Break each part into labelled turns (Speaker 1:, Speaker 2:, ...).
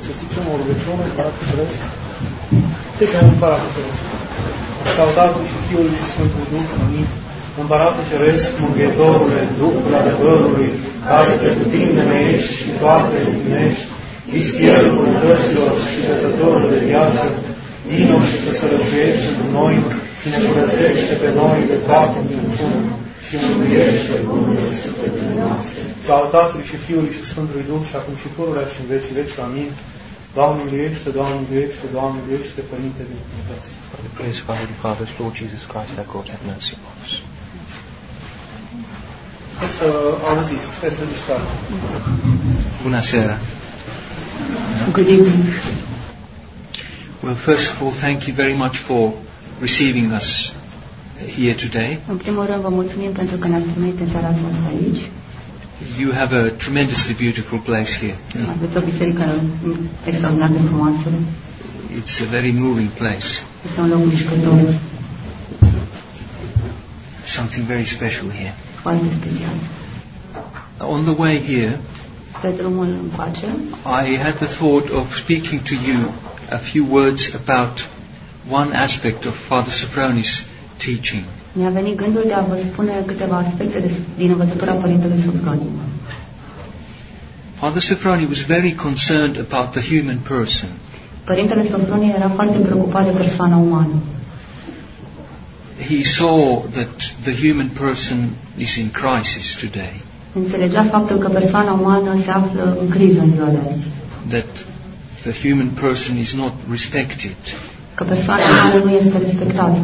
Speaker 1: să zicem o rugăciune, Împăratul Ceresc. Zicem Împăratul Ceresc. Sau Tatăl și Fiul și Sfântul Duh, amin. Împăratul Ceresc, Mângâietorule, Duhul adevărului, care pretutindene ești și toate împlinești, istierul bunătăților și dătătorul de viață, vino și să sărășuiești într noi și ne curățește pe noi de toate minciunile și mântuiește bunele sufletele noastre. Slavă Tatălui și Fiului și Sfântului Duh și acum și pururea și în vecii veci. Amin. Doamne miluiește, Doamne miluiește, Doamne miluiește, Părinte de Dumnezeu.
Speaker 2: Praise God and Father, Lord Jesus Christ, our God, have mercy on us.
Speaker 1: Hai să auziți, sper să distrați.
Speaker 2: Bună seara.
Speaker 3: Good evening.
Speaker 2: Well, first of all, thank you very much for receiving us here today.
Speaker 3: În primul rând, vă mulțumim pentru că ne-ați primit în seara asta aici.
Speaker 2: You have a tremendously beautiful place here.
Speaker 3: Aveți o biserică extraordinar de frumoasă.
Speaker 2: It's a very moving place.
Speaker 3: Este un loc mișcător.
Speaker 2: Something very special here.
Speaker 3: Foarte special.
Speaker 2: On the way here,
Speaker 3: Pe drumul încoace,
Speaker 2: I had the thought of speaking to you a few words about one aspect of Father Sophroni's teaching.
Speaker 3: mi-a venit gândul de a vă spune câteva aspecte din învățătura Părintelui Sophroni.
Speaker 2: Father Sophroni was very concerned about the human person.
Speaker 3: Părintele Sophroni era foarte preocupat de persoana umană.
Speaker 2: He saw that the human person is in crisis today.
Speaker 3: Înțelegea faptul că persoana umană se află în criză în ziua de azi.
Speaker 2: That the human person is not respected.
Speaker 3: Că persoana umană nu este respectată.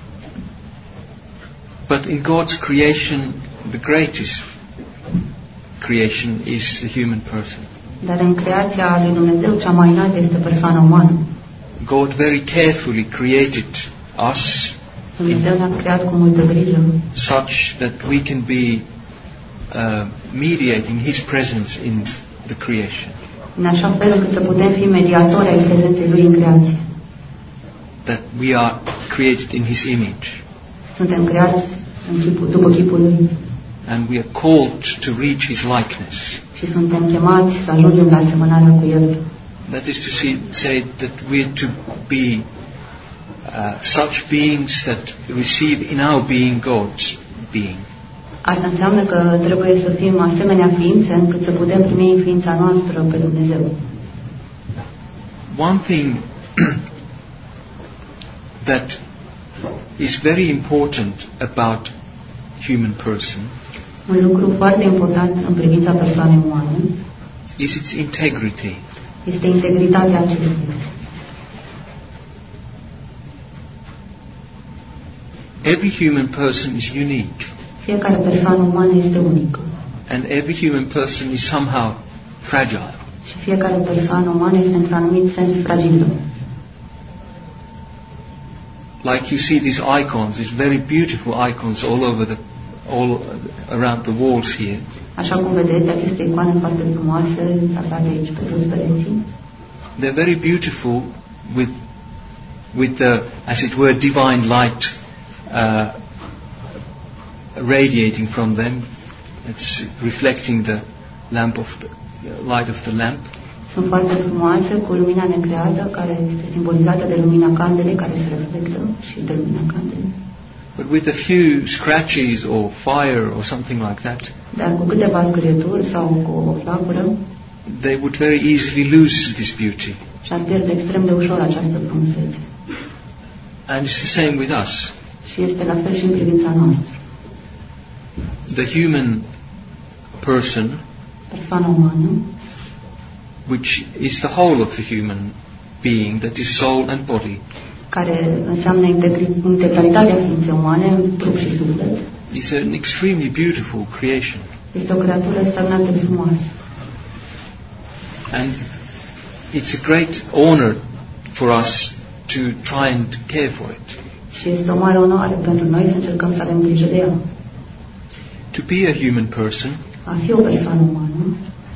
Speaker 2: But in God's creation, the greatest creation is the human person.
Speaker 3: Dar în creația lui Dumnezeu cea mai înaltă este persoana umană.
Speaker 2: God very carefully created us
Speaker 3: Dumnezeu ne-a creat cu multă grijă,
Speaker 2: such that we can be mediating His presence in the creation.
Speaker 3: în așa fel încât să putem fi mediatori ai prezenței Lui în creație.
Speaker 2: That we are created in His image.
Speaker 3: Suntem creați după chipul Lui
Speaker 2: And we are called to reach His likeness.
Speaker 3: și suntem chemați să ajungem la asemănarea cu El.
Speaker 2: That is to say that we are to be such beings that receive in our being God's being.
Speaker 3: Asta înseamnă că trebuie să fim asemenea ființe încât să putem primi în ființa noastră pe Dumnezeu.
Speaker 2: One thing that is very important about human person
Speaker 3: Un lucru foarte important în privința persoanei umane
Speaker 2: is its integrity.
Speaker 3: este integritatea acestei.
Speaker 2: Every human person is unique,
Speaker 3: Fiecare persoană umană este unică
Speaker 2: and every human person is somehow fragile.
Speaker 3: și fiecare persoană umană este într-un anumit sens fragilă.
Speaker 2: Like you see these icons, these very beautiful icons all around the walls here.
Speaker 3: Așa cum vedeți, aceste icoane foarte frumoase aflate aici pe toți pereții,
Speaker 2: They're very beautiful with the, as it were, divine light radiating from them. It's reflecting the lamp of the light of the lamp.
Speaker 3: sunt foarte frumoase cu lumina necreată care este simbolizată de lumina candelei care se reflectă și de lumina candelei.
Speaker 2: But with a few scratches or fire or something like that,
Speaker 3: Dar cu câteva scârieturi sau cu o flacără
Speaker 2: they would very easily lose this beauty.
Speaker 3: și-ar pierde extrem de ușor această frumusețe.
Speaker 2: And it's the same with us.
Speaker 3: Și este la fel și în privința noastră.
Speaker 2: The human person,
Speaker 3: Persoana umană,
Speaker 2: which is the whole of the human being, that is soul and body,
Speaker 3: care înseamnă integralitatea ființei umane în trup și suflet,
Speaker 2: is an extremely beautiful creation.
Speaker 3: este o creatură extraordinar de frumoasă.
Speaker 2: And it's a great honor for us to try and care for it.
Speaker 3: Și este o mare onoare pentru noi să încercăm să avem grijă de ea.
Speaker 2: To be a human person,
Speaker 3: A fi o persoană umană,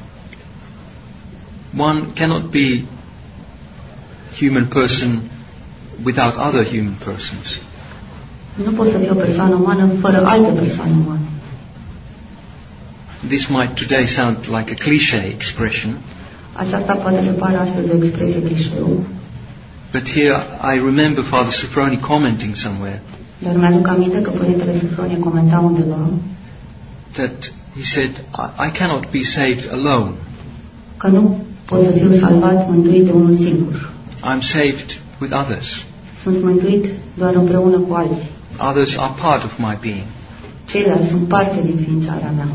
Speaker 2: one cannot be human person without other human persons.
Speaker 3: nu poți să fii o persoană umană fără alte persoane umane.
Speaker 2: This might today sound like a cliché expression,
Speaker 3: Aceasta poate să pară astăzi o expresie clișeu,
Speaker 2: but here I remember Father Sophroni commenting somewhere
Speaker 3: dar mi-aduc aminte că Părintele Sofronie comenta undeva
Speaker 2: that he said, I cannot be saved alone.
Speaker 3: că nu pot să fiu salvat, mântuit de unul singur.
Speaker 2: I'm saved with others.
Speaker 3: Sunt mântuit doar împreună cu alții.
Speaker 2: Others are part of my being.
Speaker 3: Ceilalți sunt parte din ființarea mea.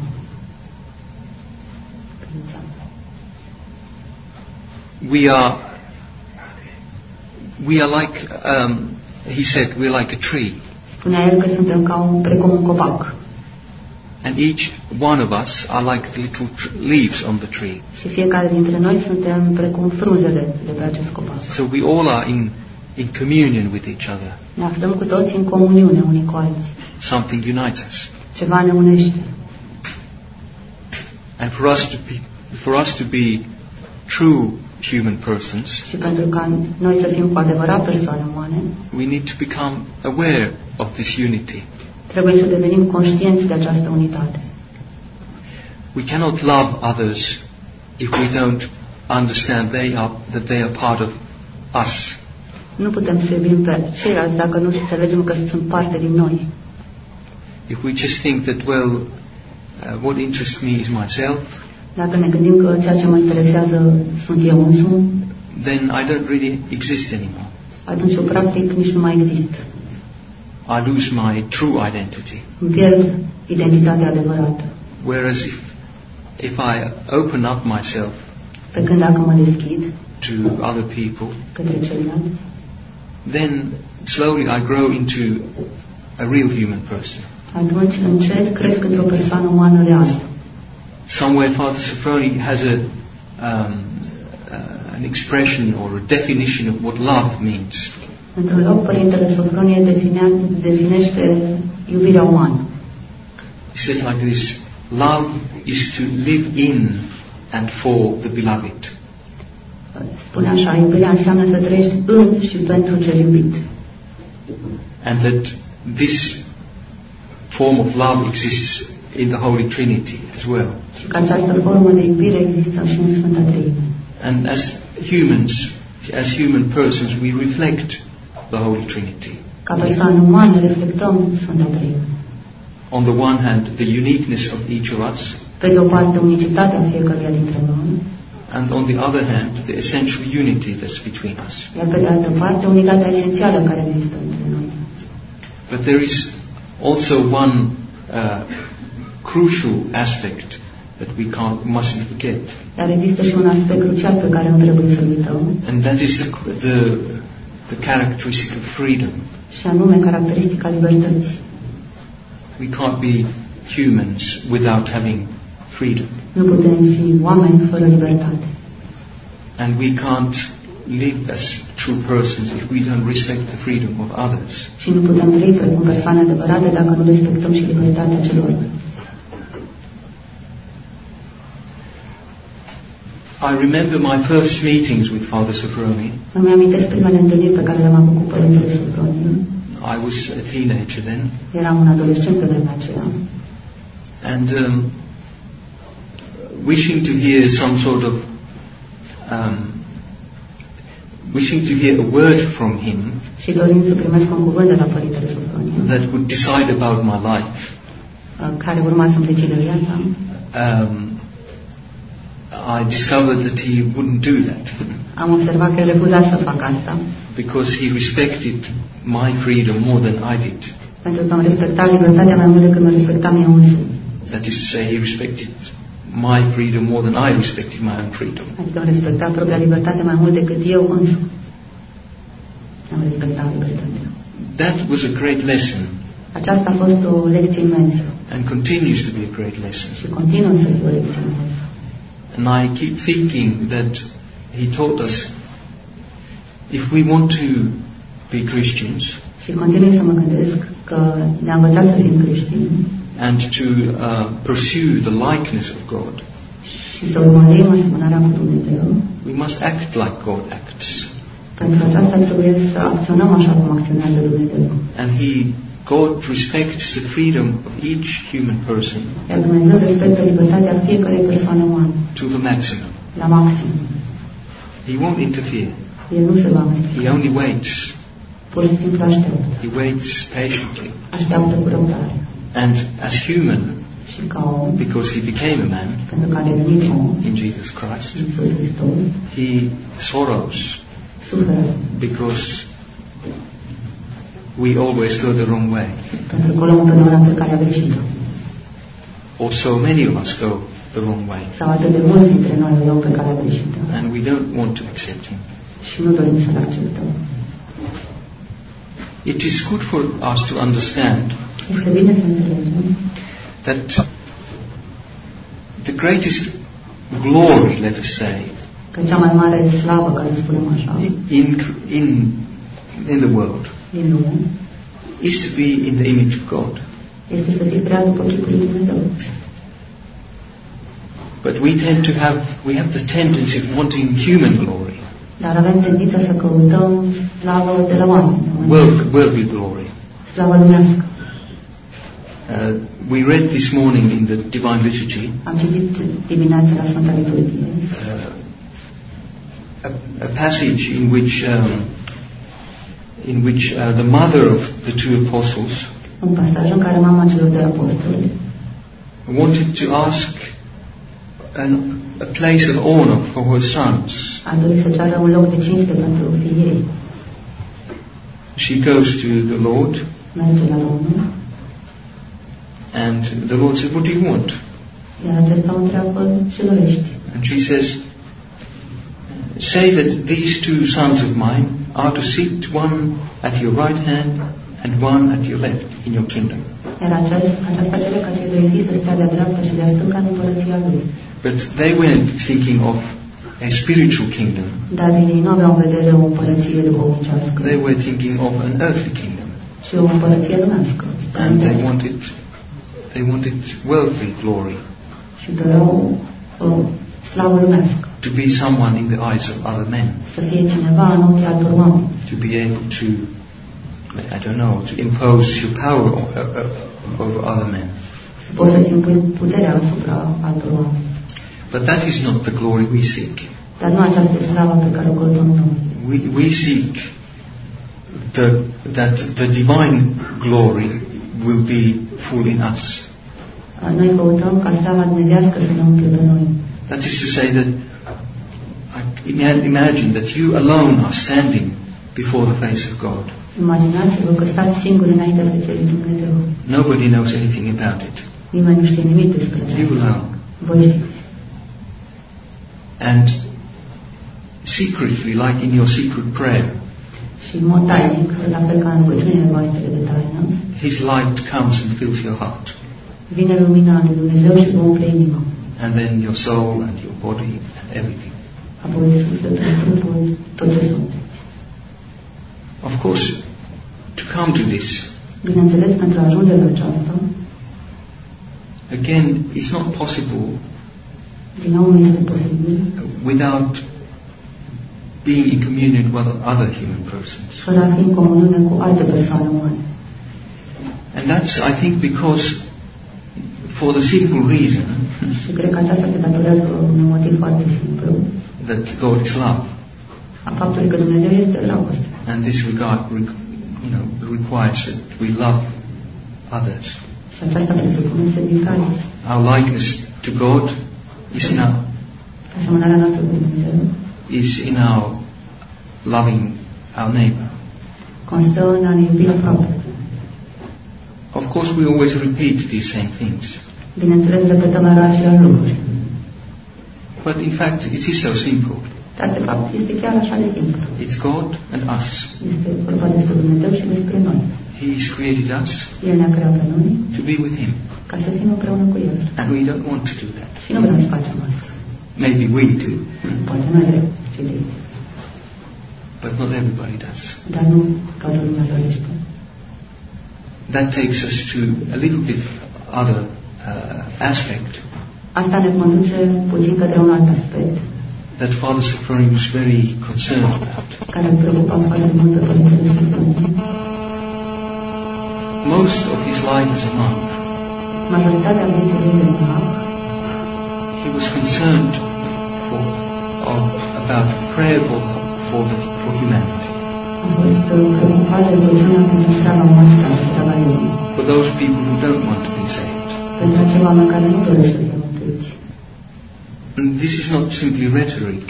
Speaker 2: We are like, he said, we're like a tree.
Speaker 3: Spunea el că suntem precum un copac.
Speaker 2: And each one of us are like the little leaves on the tree.
Speaker 3: Și fiecare dintre noi suntem precum frunzele de pe acest copac.
Speaker 2: So we all are in communion with each other.
Speaker 3: Ne aflăm cu toți în comuniune unii cu alții.
Speaker 2: Something unites us.
Speaker 3: Ceva ne unește.
Speaker 2: And for us to be true human persons,
Speaker 3: și pentru ca noi să fim cu adevărat persoane umane,
Speaker 2: we need to become aware of this unity.
Speaker 3: Trebuie să devenim conștienți de această unitate.
Speaker 2: We cannot love others if we don't understand that they are part of us.
Speaker 3: Nu putem să iubim pe ceilalți dacă nu înțelegem că sunt parte din noi.
Speaker 2: If we just think that, what interests me is myself,
Speaker 3: dacă ne gândim că ceea ce mă interesează sunt eu însumi,
Speaker 2: then I don't really exist anymore.
Speaker 3: Atunci eu practic nici nu mai exist.
Speaker 2: I lose my true identity.
Speaker 3: Îmi pierd identitatea adevărată.
Speaker 2: Whereas if I open up myself
Speaker 3: pe când dacă mă deschid
Speaker 2: to other people,
Speaker 3: către ceilalți,
Speaker 2: then slowly I grow into a real human person.
Speaker 3: Atunci încet cresc într-o persoană umană reală.
Speaker 2: Somewhere Father Sophroni has an expression or a definition of what love means.
Speaker 3: Într-un loc, Părintele Sofronie definește iubirea umană.
Speaker 2: He says like this: love is to live in and for the beloved.
Speaker 3: Spune așa, iubirea înseamnă să trăiești în și pentru cel iubit.
Speaker 2: And that this form of love exists in the Holy Trinity as well.
Speaker 3: Și că această formă de iubire există și în Sfânta Treime.
Speaker 2: And as human persons, we reflect the Holy Trinity.
Speaker 3: Ca persoane umane reflectăm Sfânta Treime.
Speaker 2: On the one hand, the uniqueness of each of us.
Speaker 3: Pe de o parte, unicitatea fiecăruia dintre noi.
Speaker 2: And on the other hand, the essential unity that's between us.
Speaker 3: Iar pe de altă parte, unitatea esențială care există între noi.
Speaker 2: But there is also one crucial aspect that we mustn't forget.
Speaker 3: Dar există și un aspect crucial pe care nu trebuie să uităm.
Speaker 2: And that is the characteristic of freedom.
Speaker 3: Și anume caracteristica libertății.
Speaker 2: We can't be humans without having freedom.
Speaker 3: Nu putem fi oameni fără libertate.
Speaker 2: And we can't live as true persons if we don't respect the freedom of others.
Speaker 3: Și nu putem trăi precum persoane adevărate dacă nu respectăm și libertatea celorlalți.
Speaker 2: I remember my first meetings with Father Sophroni.
Speaker 3: Îmi amintesc primele întâlniri pe care le-am avut cu Părintele Sophroni.
Speaker 2: I was a teenager then.
Speaker 3: Eram un adolescent pe vremea aceea.
Speaker 2: And wishing to hear some sort of wishing to hear a word from him.
Speaker 3: Și dorind să primesc un cuvânt de la Părintele Sophroni.
Speaker 2: That would decide about my life.
Speaker 3: Care urma să-mi decide viața.
Speaker 2: I discovered that he wouldn't do that.
Speaker 3: Am observat că el refuza să facă asta.
Speaker 2: Because he respected my freedom more than I did.
Speaker 3: Pentru că îmi respecta libertatea mai mult decât mă respectam eu însumi.
Speaker 2: That is to say, he respected my freedom more than I respected my own freedom.
Speaker 3: Adică îmi respecta propria libertate mai mult decât eu însumi îmi respectam libertatea.
Speaker 2: That was a great lesson.
Speaker 3: Aceasta a fost o lecție imensă.
Speaker 2: And continues to be a great lesson.
Speaker 3: Și continuă să fie o lecție imensă.
Speaker 2: And I keep thinking that he taught us, if we want to be Christians,
Speaker 3: și continui să mă gândesc că ne-a învățat să fim creștini,
Speaker 2: and to pursue the likeness of God,
Speaker 3: și să urmărim asemănarea cu Dumnezeu,
Speaker 2: we must act like God acts.
Speaker 3: Pentru aceasta trebuie să acționăm așa cum acționează Dumnezeu.
Speaker 2: And God respects the freedom of each human person
Speaker 3: Iar Dumnezeu respectă libertatea fiecărei persoane umane
Speaker 2: to the maximum.
Speaker 3: la maxim.
Speaker 2: He won't interfere.
Speaker 3: El nu se va amesteca.
Speaker 2: He only waits.
Speaker 3: Pur și simplu așteaptă.
Speaker 2: He waits patiently.
Speaker 3: Așteaptă cu răbdare.
Speaker 2: And as human,
Speaker 3: Și ca om,
Speaker 2: because he became a man
Speaker 3: pentru că a devenit om,
Speaker 2: in Jesus Christ,
Speaker 3: Iisus Hristos,
Speaker 2: he sorrows
Speaker 3: suferă.
Speaker 2: because we always go the wrong way.
Speaker 3: Pentru că luăm întotdeauna pe calea greșită.
Speaker 2: Or so many of us go the wrong way.
Speaker 3: Sau atât de mulți dintre noi o luăm pe calea greșită.
Speaker 2: And we don't want to accept him.
Speaker 3: Și nu dorim să-L acceptăm.
Speaker 2: It is good for us to understand
Speaker 3: Este bine să înțelegem
Speaker 2: that the greatest glory, let us say,
Speaker 3: că cea mai mare slavă, ca să spunem așa,
Speaker 2: in the world
Speaker 3: din lume,
Speaker 2: is to be in the image of God.
Speaker 3: este să fii creat după chipul lui Dumnezeu.
Speaker 2: But we have the tendency of wanting human glory,
Speaker 3: Dar avem tendința să căutăm slavă de la oameni.
Speaker 2: worldly glory.
Speaker 3: Slavă lumească.
Speaker 2: We read this morning in the Divine Liturgy
Speaker 3: Am citit dimineața la Sfânta Liturghie
Speaker 2: a passage in which the mother of the two apostles
Speaker 3: un pasaj în care mama celor doi apostoli
Speaker 2: wanted to ask a place of honor for her sons.
Speaker 3: a dorit să ceară un loc de cinste pentru fiii ei.
Speaker 2: She goes to the Lord,
Speaker 3: Merge la Domnul,
Speaker 2: and the Lord says, "What do you want?"
Speaker 3: iar acesta o întreabă ce dorești.
Speaker 2: And she says, "Say that these two sons of mine are to sit one at your right hand and one at your left in your kingdom."
Speaker 3: Iar aceasta cere ca cei doi fii să stea de-a dreapta și de-a stânga în împărăția lui.
Speaker 2: But they weren't thinking of a spiritual kingdom.
Speaker 3: Dar ei nu aveau în vedere o împărăție duhovnicească,
Speaker 2: They were thinking of an earthly kingdom.
Speaker 3: ci o împărăție lumească.
Speaker 2: And they wanted worldly glory,
Speaker 3: Și doreau o slavă lumească.
Speaker 2: to be someone in the eyes of other men,
Speaker 3: Să fie cineva în ochii altor oameni.
Speaker 2: to be able to, I don't know, to impose your power over other men.
Speaker 3: Să poți să-ți impui puterea asupra altor oameni.
Speaker 2: But that is not the glory we seek.
Speaker 3: Dar nu această slavă pe care o căutăm noi.
Speaker 2: We seek that the divine glory will be full in us.
Speaker 3: Noi căutăm ca slava dumnezească să ne umple pe noi.
Speaker 2: That is to say that imagine that you alone are standing before the face of God.
Speaker 3: Imaginați-vă că stați singuri înaintea feței lui Dumnezeu.
Speaker 2: Nobody knows anything about it.
Speaker 3: Nimeni nu știe nimic despre
Speaker 2: You
Speaker 3: aceasta.
Speaker 2: alone.
Speaker 3: Voi știți.
Speaker 2: And secretly, like in your secret prayer,
Speaker 3: Și în mod tainic, la fel ca în rugăciunile voastre de taină,
Speaker 2: His light comes and fills your heart.
Speaker 3: vine lumina lui Dumnezeu și vă umple inima.
Speaker 2: And then your soul and your body and everything.
Speaker 3: Apoi sufletul, trupul, tot ce sunteți.
Speaker 2: Of course, to come to this,
Speaker 3: Bineînțeles, pentru a ajunge la aceasta,
Speaker 2: again, it's not possible
Speaker 3: din nou nu este posibil,
Speaker 2: without being in communion with other human persons.
Speaker 3: fără a fi în comuniune cu alte persoane umane.
Speaker 2: And that's, I think, because for the simple reason
Speaker 3: Și cred că aceasta se datorează unui motiv foarte simplu,
Speaker 2: that God is love.
Speaker 3: a faptului că Dumnezeu este dragoste.
Speaker 2: And this requires that we love others.
Speaker 3: Și aceasta presupune servicare.
Speaker 2: Our likeness to God is
Speaker 3: Asemănarea noastră cu Dumnezeu
Speaker 2: in our loving our neighbor.
Speaker 3: constă în a ne iubi aproape.
Speaker 2: Of course, we always repeat these same things.
Speaker 3: Bineînțeles, repetăm mereu aceleași lucruri.
Speaker 2: But in fact, it is so simple.
Speaker 3: Dar, de fapt, este chiar așa de simplu.
Speaker 2: It's God and us.
Speaker 3: Este vorba despre Dumnezeu și despre noi.
Speaker 2: He has created us
Speaker 3: El ne-a creat pe noi
Speaker 2: to be with Him.
Speaker 3: ca să fim împreună cu El.
Speaker 2: And we don't want to do that.
Speaker 3: Și nu vrem să facem asta.
Speaker 2: Maybe we do,
Speaker 3: Poate noi vrem, cei de aici.
Speaker 2: but not everybody does.
Speaker 3: Dar nu toată lumea dorește.
Speaker 2: That takes us to a little bit other aspect
Speaker 3: Asta ne conduce puțin către un alt aspect
Speaker 2: that Father Sophrony was very concerned about.
Speaker 3: care îl preocupa foarte mult pe Părintele Sophrony.
Speaker 2: Most of his life as a monk,
Speaker 3: Majoritatea vieții lui de monah
Speaker 2: he was concerned for about prayer for humanity. For those people who don't want to be saved. And this is not simply rhetoric.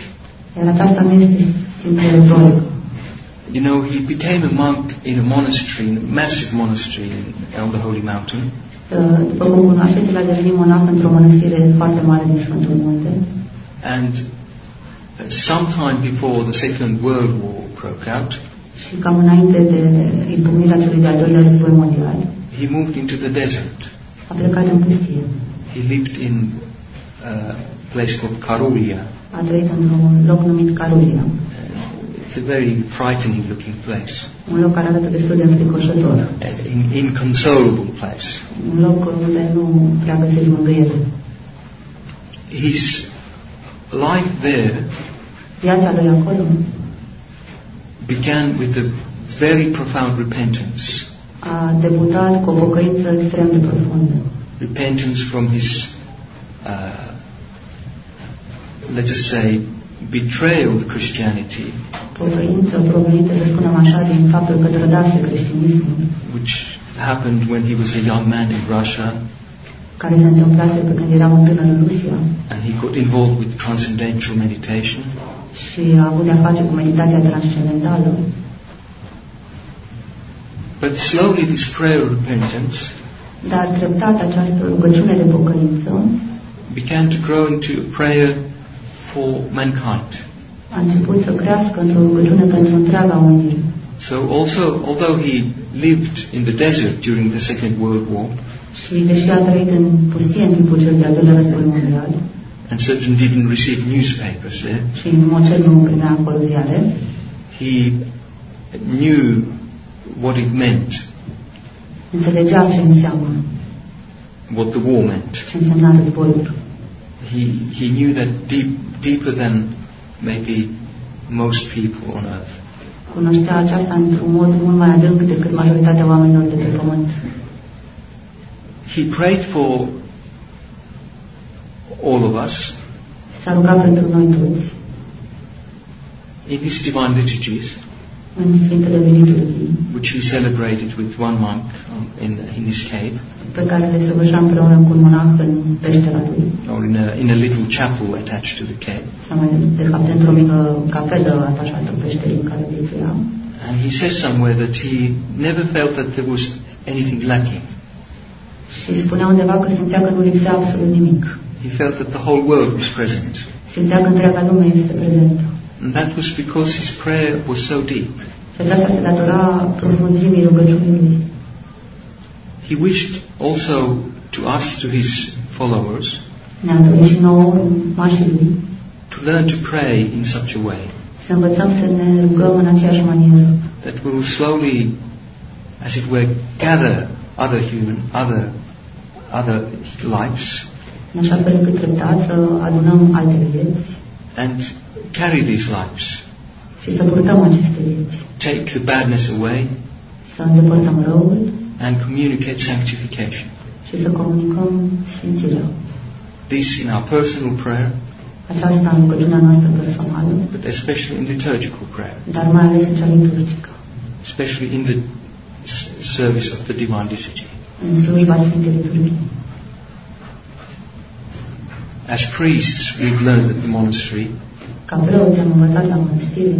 Speaker 2: You know, he became a monk in a monastery, in a massive monastery on the Holy Mountain.
Speaker 3: După cum cunoașteți, el a devenit monah într-o mănăstire foarte mare din Sfântul Munte.
Speaker 2: And sometime before the Second World War broke out,
Speaker 3: și cam înainte de izbucnirea celui de-al doilea război mondial,
Speaker 2: he moved into the desert.
Speaker 3: A plecat în pustie.
Speaker 2: He lived in a place called Karulia.
Speaker 3: A trăit într-un loc numit Karulia.
Speaker 2: It's a very frightening looking place.
Speaker 3: Un loc care arată destul de înfricoșător.
Speaker 2: Inconsolable place.
Speaker 3: Un loc unde nu prea găsești mângâiere.
Speaker 2: His life there
Speaker 3: Viața lui acolo
Speaker 2: began with a very profound repentance.
Speaker 3: A debutat cu o pocăință extrem de profundă.
Speaker 2: Repentance from his, let us say, betrayal of Christianity,
Speaker 3: Pocăință provenită, să spunem așa, din faptul că trădase creștinismul,
Speaker 2: which happened when he was a young man in Russia,
Speaker 3: care se întâmplase pe când era un tânăr în Rusia
Speaker 2: and he got involved with transcendental meditation.
Speaker 3: Și a avut de-a face cu meditația transcendentală.
Speaker 2: But slowly this prayer of repentance
Speaker 3: Dar treptat această rugăciune de pocăință
Speaker 2: began to grow into a prayer for mankind.
Speaker 3: A început să crească într-o rugăciune pentru întreaga omenire.
Speaker 2: So also, although he lived in the desert during the Second World War,
Speaker 3: Și deși a trăit în pustie în timpul cel de-al doilea război mondial,
Speaker 2: and certainly didn't receive newspapers there,
Speaker 3: și în mod cel nu primea acolo ziare,
Speaker 2: he knew what it meant,
Speaker 3: înțelegea ce înseamnă,
Speaker 2: what the war meant.
Speaker 3: ce însemna războiul.
Speaker 2: He knew that deeper than maybe most people on earth.
Speaker 3: Cunoștea aceasta într-un mod mult mai adânc decât majoritatea oamenilor de pe pământ.
Speaker 2: He prayed for all of us
Speaker 3: S-a rugat pentru noi toți,
Speaker 2: in his divine liturgies,
Speaker 3: în Sfintele Liturghii,
Speaker 2: which he celebrated with one monk in his cave,
Speaker 3: pe care le săvârșea împreună cu un monah în peștera lui,
Speaker 2: or in a little chapel attached to the cave.
Speaker 3: sau mai de fapt într-o mică capelă atașată peșterii în care viețuia.
Speaker 2: And he says somewhere that he never felt that there was anything lacking.
Speaker 3: Și spunea undeva că simțea că nu lipsea absolut nimic.
Speaker 2: He felt that the whole world was present.
Speaker 3: Simțea că întreaga lume este prezentă.
Speaker 2: And that was because his prayer was so deep.
Speaker 3: Și aceasta se datora profunzimii rugăciunii lui.
Speaker 2: He wished also to us, to his followers,
Speaker 3: Ne-a dorit și nouă, urmașii lui,
Speaker 2: to learn to pray in such a way
Speaker 3: să învățăm să ne rugăm în aceeași manieră,
Speaker 2: that we will slowly, as it were, gather other lives
Speaker 3: în așa fel încât treptat să adunăm alte vieți
Speaker 2: and carry these lives,
Speaker 3: și să purtăm aceste vieți,
Speaker 2: take the badness away
Speaker 3: să îndepărtăm răul
Speaker 2: and communicate sanctification.
Speaker 3: și să comunicăm sfințirea.
Speaker 2: This in our personal prayer,
Speaker 3: Aceasta în rugăciunea noastră personală,
Speaker 2: but especially in liturgical prayer,
Speaker 3: dar mai ales în cea liturgică,
Speaker 2: especially in the service of the divine liturgy.
Speaker 3: în slujba Sfintei Liturghii.
Speaker 2: As priests, we've learned at the monastery
Speaker 3: Ca preoți am învățat la mănăstire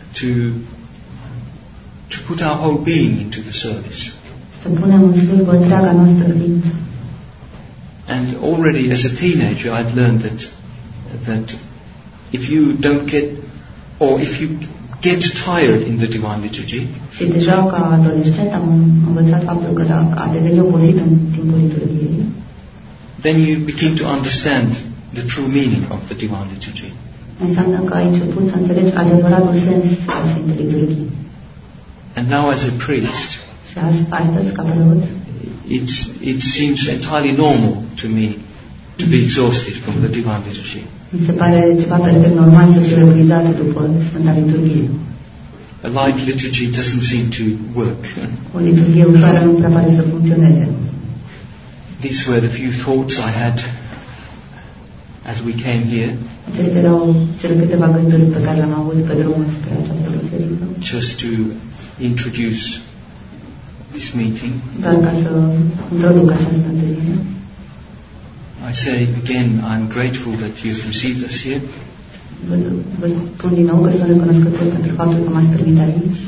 Speaker 2: to put our whole being into the service.
Speaker 3: să punem în slujbă întreaga noastră ființă.
Speaker 2: And already as a teenager, I'd learned that if you don't get, or if you get tired in the divine liturgy,
Speaker 3: Și deja ca adolescent am învățat faptul că dacă a deveni obosit în timpul liturgiei,
Speaker 2: then you begin to understand the true meaning of the divine liturgy.
Speaker 3: înseamnă că ai început să înțelegi adevăratul sens al Sfintei Liturghii.
Speaker 2: And now as a priest,
Speaker 3: Și astăzi, ca preot,
Speaker 2: it seems entirely normal to me to be exhausted from the divine liturgy.
Speaker 3: mi se pare ceva perfect normal să fiu epuizat după Sfânta Liturghie.
Speaker 2: A light liturgy doesn't seem to work.
Speaker 3: O liturghie ușoară nu prea pare să funcționeze.
Speaker 2: These were the few thoughts I had as we came here.
Speaker 3: Acestea erau cele câteva gânduri pe care le-am avut pe drumul spre această biserică.
Speaker 2: Just to introduce this meeting.
Speaker 3: Doar ca să introduc această întâlnire.
Speaker 2: I say again, I'm grateful that you've received us here.
Speaker 3: Vă spun din nou că sunt recunoscător pentru faptul că m-ați primit aici.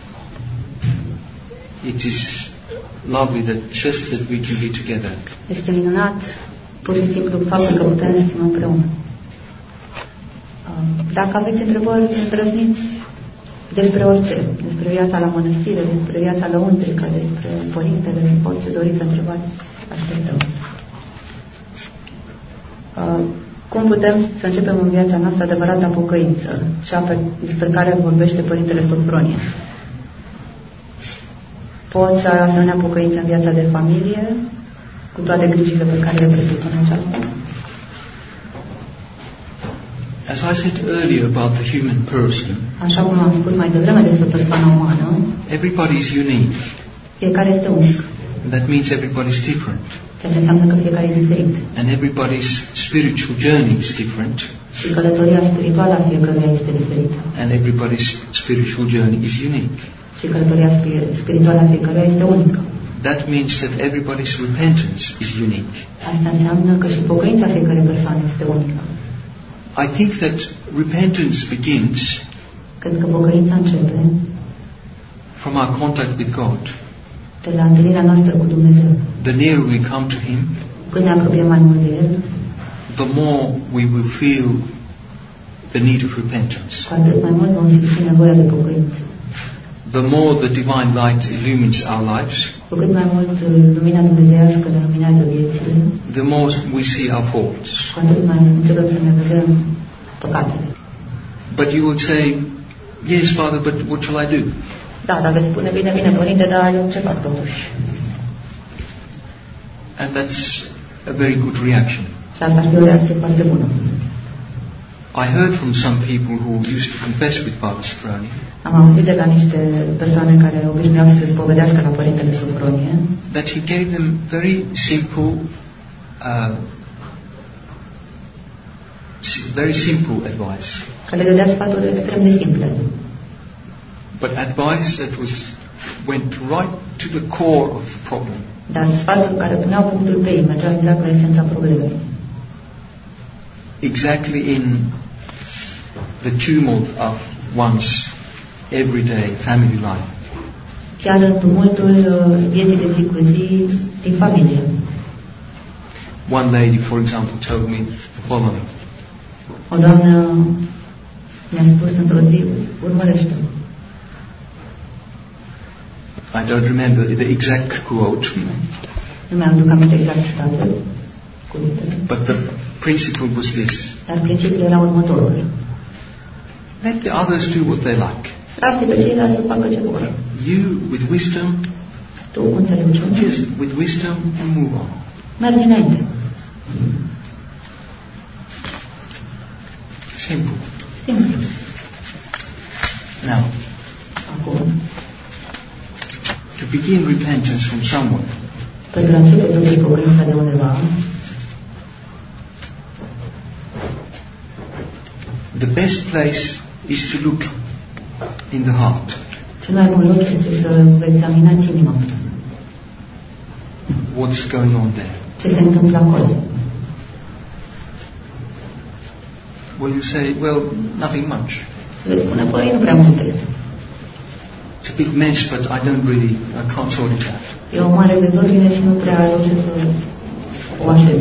Speaker 2: It is lovely that just that we can be together.
Speaker 3: Este minunat, pur și simplu, faptul că putem să fim împreună. Dacă aveți întrebări, îndrăzniți despre orice, despre viața la mănăstire, despre viața lăuntrică, despre părintele, orice doriți să întrebați, așteptăm. Cum putem să începem în viața noastră adevărata pocăință, cea despre care vorbește Părintele Sofronie? Poți să ai asemenea pocăință în viața de familie, cu toate grijile pe care le presupune aceasta?
Speaker 2: As I said earlier about the human person,
Speaker 3: Așa cum am spus mai devreme despre persoana umană,
Speaker 2: everybody is unique.
Speaker 3: fiecare este unic.
Speaker 2: And that means everybody is different.
Speaker 3: Ceea ce înseamnă că fiecare e diferit.
Speaker 2: And everybody's spiritual journey is different.
Speaker 3: Și călătoria spirituală a fiecăruia este diferită.
Speaker 2: And everybody's spiritual journey is unique.
Speaker 3: Și călătoria spirituală a fiecăruia este unică.
Speaker 2: That means that everybody's repentance is unique.
Speaker 3: Asta înseamnă că și pocăința fiecare persoană este unică.
Speaker 2: I think that repentance begins
Speaker 3: Cred că pocăința începe
Speaker 2: from our contact with God.
Speaker 3: de la întâlnirea noastră cu Dumnezeu.
Speaker 2: The nearer we come to Him,
Speaker 3: Când ne apropiem mai mult de El,
Speaker 2: the more we will feel the need of repentance.
Speaker 3: cu atât mai mult vom simți nevoia de pocăință.
Speaker 2: The more the divine light illumines our lives,
Speaker 3: Cu cât mai mult lumina dumnezeiască ne luminează viețile,
Speaker 2: the more we see our faults.
Speaker 3: cu atât mai începem să ne vedem păcatele.
Speaker 2: But you would say, yes, Father, but what shall I do?
Speaker 3: Da, dar veți spune, bine, Părinte, dar eu ce fac totuși?
Speaker 2: And that's a very good reaction.
Speaker 3: Și asta ar fi o reacție foarte bună.
Speaker 2: I heard from some people who used to confess with Father Sofronie
Speaker 3: Am auzit de la niște persoane care obișnuiau să se spovedească la Părintele Sofronie
Speaker 2: that he gave them very simple advice,
Speaker 3: că le dădea sfaturi extrem de simple,
Speaker 2: but advice that went right to the core of the problem.
Speaker 3: dar sfaturi care puneau punctul pe ei, mergeau exact la esența problemei.
Speaker 2: Exactly in the tumult of one's everyday family life.
Speaker 3: Chiar în tumultul vieții de zi cu zi din familie.
Speaker 2: One lady, for example, told me the following.
Speaker 3: O doamnă mi-a spus într-o zi, urmărește.
Speaker 2: I don't remember the exact quote,
Speaker 3: Nu mi-am aduc aminte exact citatul, cuvintele,
Speaker 2: but the principle was this.
Speaker 3: dar principiul era următorul.
Speaker 2: Let the others do what they like.
Speaker 3: Lasă pe ceilalți să facă ce vor.
Speaker 2: You, with wisdom,
Speaker 3: Tu, cu înțelepciune,
Speaker 2: just with wisdom and move on.
Speaker 3: mergi înainte.
Speaker 2: Simple.
Speaker 3: Simplu.
Speaker 2: Now,
Speaker 3: Acum,
Speaker 2: to begin repentance from somewhere,
Speaker 3: pentru a începe totuși pocăința de undeva,
Speaker 2: the best place is to look in the heart.
Speaker 3: cel mai bun loc este să vă examinați inima.
Speaker 2: What's going on there?
Speaker 3: Ce se întâmplă acolo?
Speaker 2: Well, you say, well, nothing much.
Speaker 3: Le spune, băi, nu prea multe.
Speaker 2: It's a big mess, but I can't sort it out.
Speaker 3: E o mare dezordine și nu prea reușesc să o așez.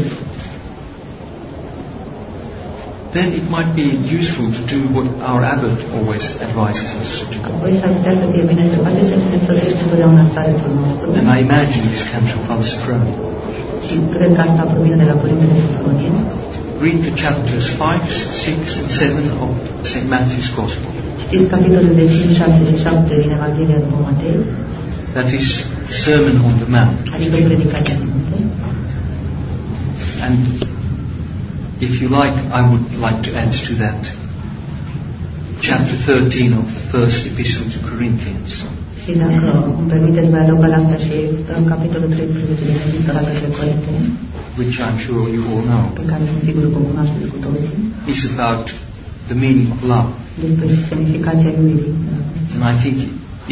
Speaker 2: Then it might be useful to do what our abbot always advises us to do.
Speaker 3: Apoi s-ar putea să fie bine să faceți ce ne sfătuiește întotdeauna starețul nostru.
Speaker 2: And I imagine this comes from Father Sofronie.
Speaker 3: Și cred că asta provine de la Părintele Sofronie.
Speaker 2: Read the chapters 5, 6 and 7 of St. Matthew's Gospel.
Speaker 3: Știți capitolul de 5, 6 și 7 din Evanghelia după Matei?
Speaker 2: That is Sermon on the Mount.
Speaker 3: Adică predicația Sfântului.
Speaker 2: And if you like, I would like to add to that chapter 13 of the first epistle to Corinthians.
Speaker 3: Și dacă îmi permiteți, voi adăuga la asta și în capitolul 13 din Epistola către Corinteni.
Speaker 2: which I'm sure you all know,
Speaker 3: pe care sunt sigur că o cunoașteți cu toții,
Speaker 2: is about the meaning of love.
Speaker 3: despre semnificația iubirii.
Speaker 2: And I think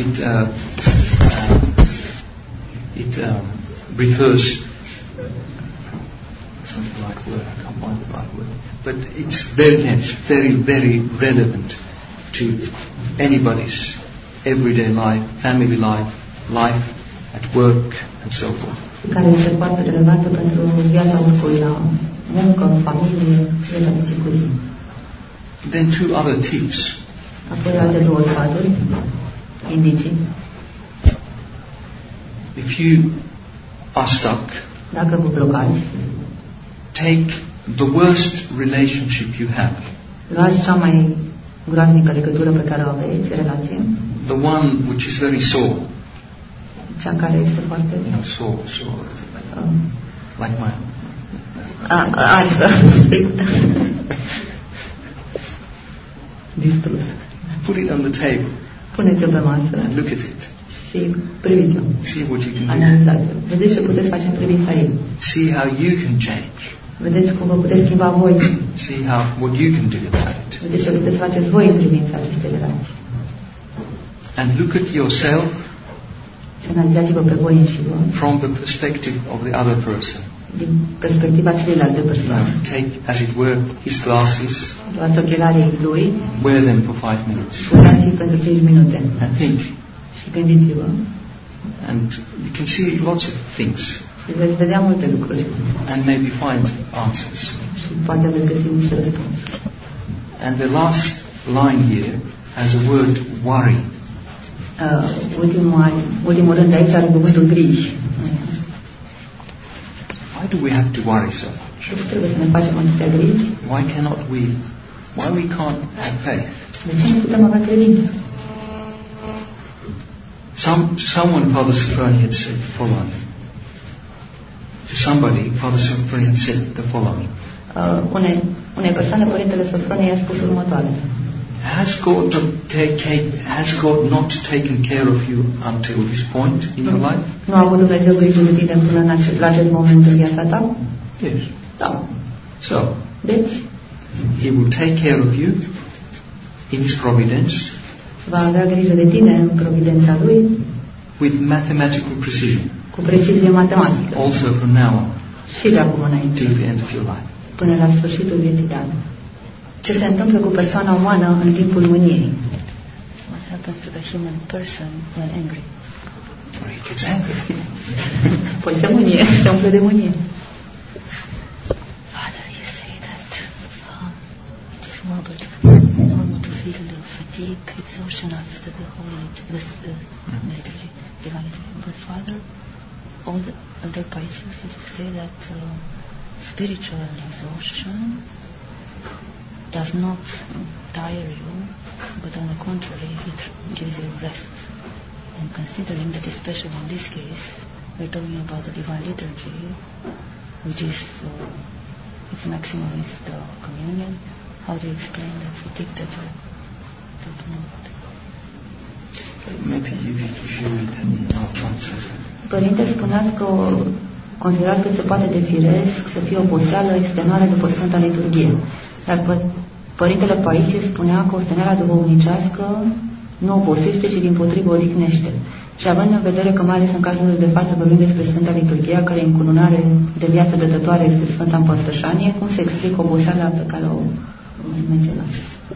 Speaker 2: it refers something like word. I can't find the right word, but it's very, very relevant to anybody's everyday life, family life at work, and so forth.
Speaker 3: Care este foarte relevantă pentru viața oricui, la muncă, familie, viața de zi cu zi.
Speaker 2: Then two other tips.
Speaker 3: Apoi alte două sfaturi, indicii.
Speaker 2: If you are stuck,
Speaker 3: Dacă vă blocați,
Speaker 2: take the worst relationship you have,
Speaker 3: luați cea mai groaznică legătură pe care o aveți, relație,
Speaker 2: the one which is very sore,
Speaker 3: cea care este foarte
Speaker 2: sore, like my.
Speaker 3: arsă, distrus.
Speaker 2: Put it on the table
Speaker 3: Puneți-o pe masă
Speaker 2: and look at it.
Speaker 3: și priviți-o,
Speaker 2: See what you can do.
Speaker 3: analizați-o. Vedeți ce puteți face în privința ei.
Speaker 2: See how you can change.
Speaker 3: Vedeți cum vă puteți schimba voi.
Speaker 2: See what you can do about it.
Speaker 3: Vedeți ce puteți faceți voi în privința acestei relații.
Speaker 2: And look at yourself
Speaker 3: Și analizați-vă pe voi înșivă
Speaker 2: from the perspective of the other person.
Speaker 3: din perspectiva celelalte persoane.
Speaker 2: Take, as it were, his glasses,
Speaker 3: Luați ochelarii lui,
Speaker 2: wear them for 5 minutes,
Speaker 3: uitați-i pentru 5 minute
Speaker 2: and think.
Speaker 3: și gândiți-vă
Speaker 2: And you can see lots of things,
Speaker 3: și veți vedea multe lucruri
Speaker 2: and maybe find answers.
Speaker 3: și poate veți găsi niște răspunsuri.
Speaker 2: And the last line here has a word worry.
Speaker 3: Ultimul rând aici are cuvântul griji.
Speaker 2: Why do we have to worry so much?
Speaker 3: Și trebuie să ne facem atâtea griji.
Speaker 2: Why we can't have faith?
Speaker 3: De ce nu putem avea credință?
Speaker 2: Someone, Father Sophrony had said the following. To somebody, Father Sophrony had said the following.
Speaker 3: Unei persoane, Părintele Sofronie a spus următoarele.
Speaker 2: Has God not taken care of you until this point in your life?
Speaker 3: Nu a avut Dumnezeu grijă de tine până la acest moment în viața ta?
Speaker 2: Yes.
Speaker 3: Da.
Speaker 2: So,
Speaker 3: Deci,
Speaker 2: He will take care of you in His providence
Speaker 3: va avea grijă de tine în providența Lui
Speaker 2: with mathematical precision,
Speaker 3: cu precizie matematică
Speaker 2: also from now on,
Speaker 3: și de acum înainte,
Speaker 2: till the end of your life.
Speaker 3: până la sfârșitul vieții tale. Ce se întâmplă cu persoana umană în timpul mâniei?
Speaker 4: What happens to the human person when angry?
Speaker 2: Or he gets angry.
Speaker 3: Păi se mânie, se umple de mânie.
Speaker 4: Father, you say that it is normal to feel fatigue, exhaustion after the holy liturgy, divine liturgy. But Father, all the other Pisces say that spiritual exhaustion does not tire you, but on the contrary, it gives you rest. And considering that, especially in this case, we're talking about the divine liturgy, which is its maximum is the communion. How do you explain that fatigue that you don't know about?
Speaker 2: Maybe if you read that in our translation.
Speaker 3: Părinte, spuneați că considerați că se poate de firesc să fie oboseală extenuare după Sfânta Liturghie. Dar Părintele Paisie spunea că osteneala duhovnicească nu obosește, ci dimpotrivă odihnește. Și având în vedere că mai ales în cazul de față vorbim despre Sfânta Liturghie, care în cununare de viață dătătoare este Sfânta Împărtășanie, cum se explică oboseala pe care o menționat?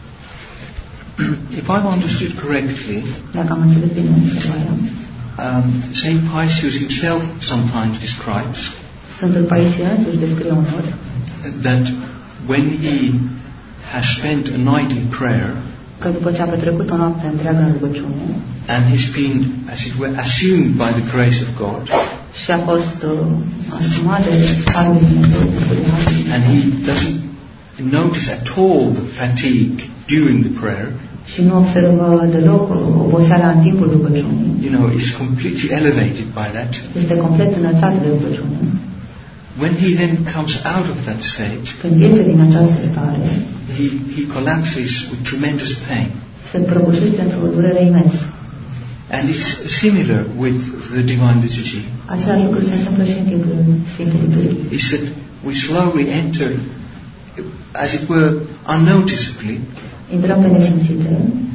Speaker 2: If I've understood correctly,
Speaker 3: Dacă am înțeles bine întrebarea,
Speaker 2: Saint Paisius himself sometimes describes
Speaker 3: Sfântul Paisie își descrie unor
Speaker 2: that when he has spent a night in prayer,
Speaker 3: că după ce a petrecut o noapte întreagă în rugăciune
Speaker 2: and he's been, as it were, assumed by the grace of God,
Speaker 3: și a fost asumat de Harul lui Dumnezeu,
Speaker 2: and he doesn't notice at all the fatigue during the prayer,
Speaker 3: și nu observă deloc oboseala în timpul rugăciunii,
Speaker 2: is completely elevated by that.
Speaker 3: este complet înălțat de rugăciune.
Speaker 2: When he then comes out of that stage,
Speaker 3: Când iese din această stare,
Speaker 2: he collapses with tremendous pain.
Speaker 3: se prăbușește într-o durere imensă.
Speaker 2: And it's similar with the Divine Liturgy.
Speaker 3: Același lucru se întâmplă și în timpul Sfintei Liturghii.
Speaker 2: Is that we slowly enter, as it were, unnoticeably,
Speaker 3: Intrăm pe nesimțite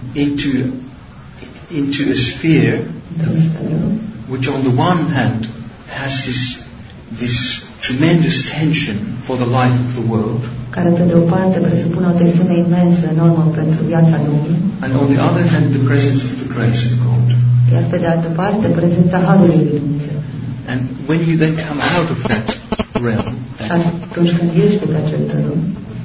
Speaker 2: into a sphere which on the one hand has this tremendous tension for the life of the world,
Speaker 3: care pe de o parte presupune o tensiune imensă, enormă pentru viața lumii,
Speaker 2: and on the other hand the presence of the grace of God.
Speaker 3: iar pe de altă parte prezența Harului lui Dumnezeu.
Speaker 2: And when you then come out of that realm,
Speaker 3: Și atunci când ieși de pe acel tărâm,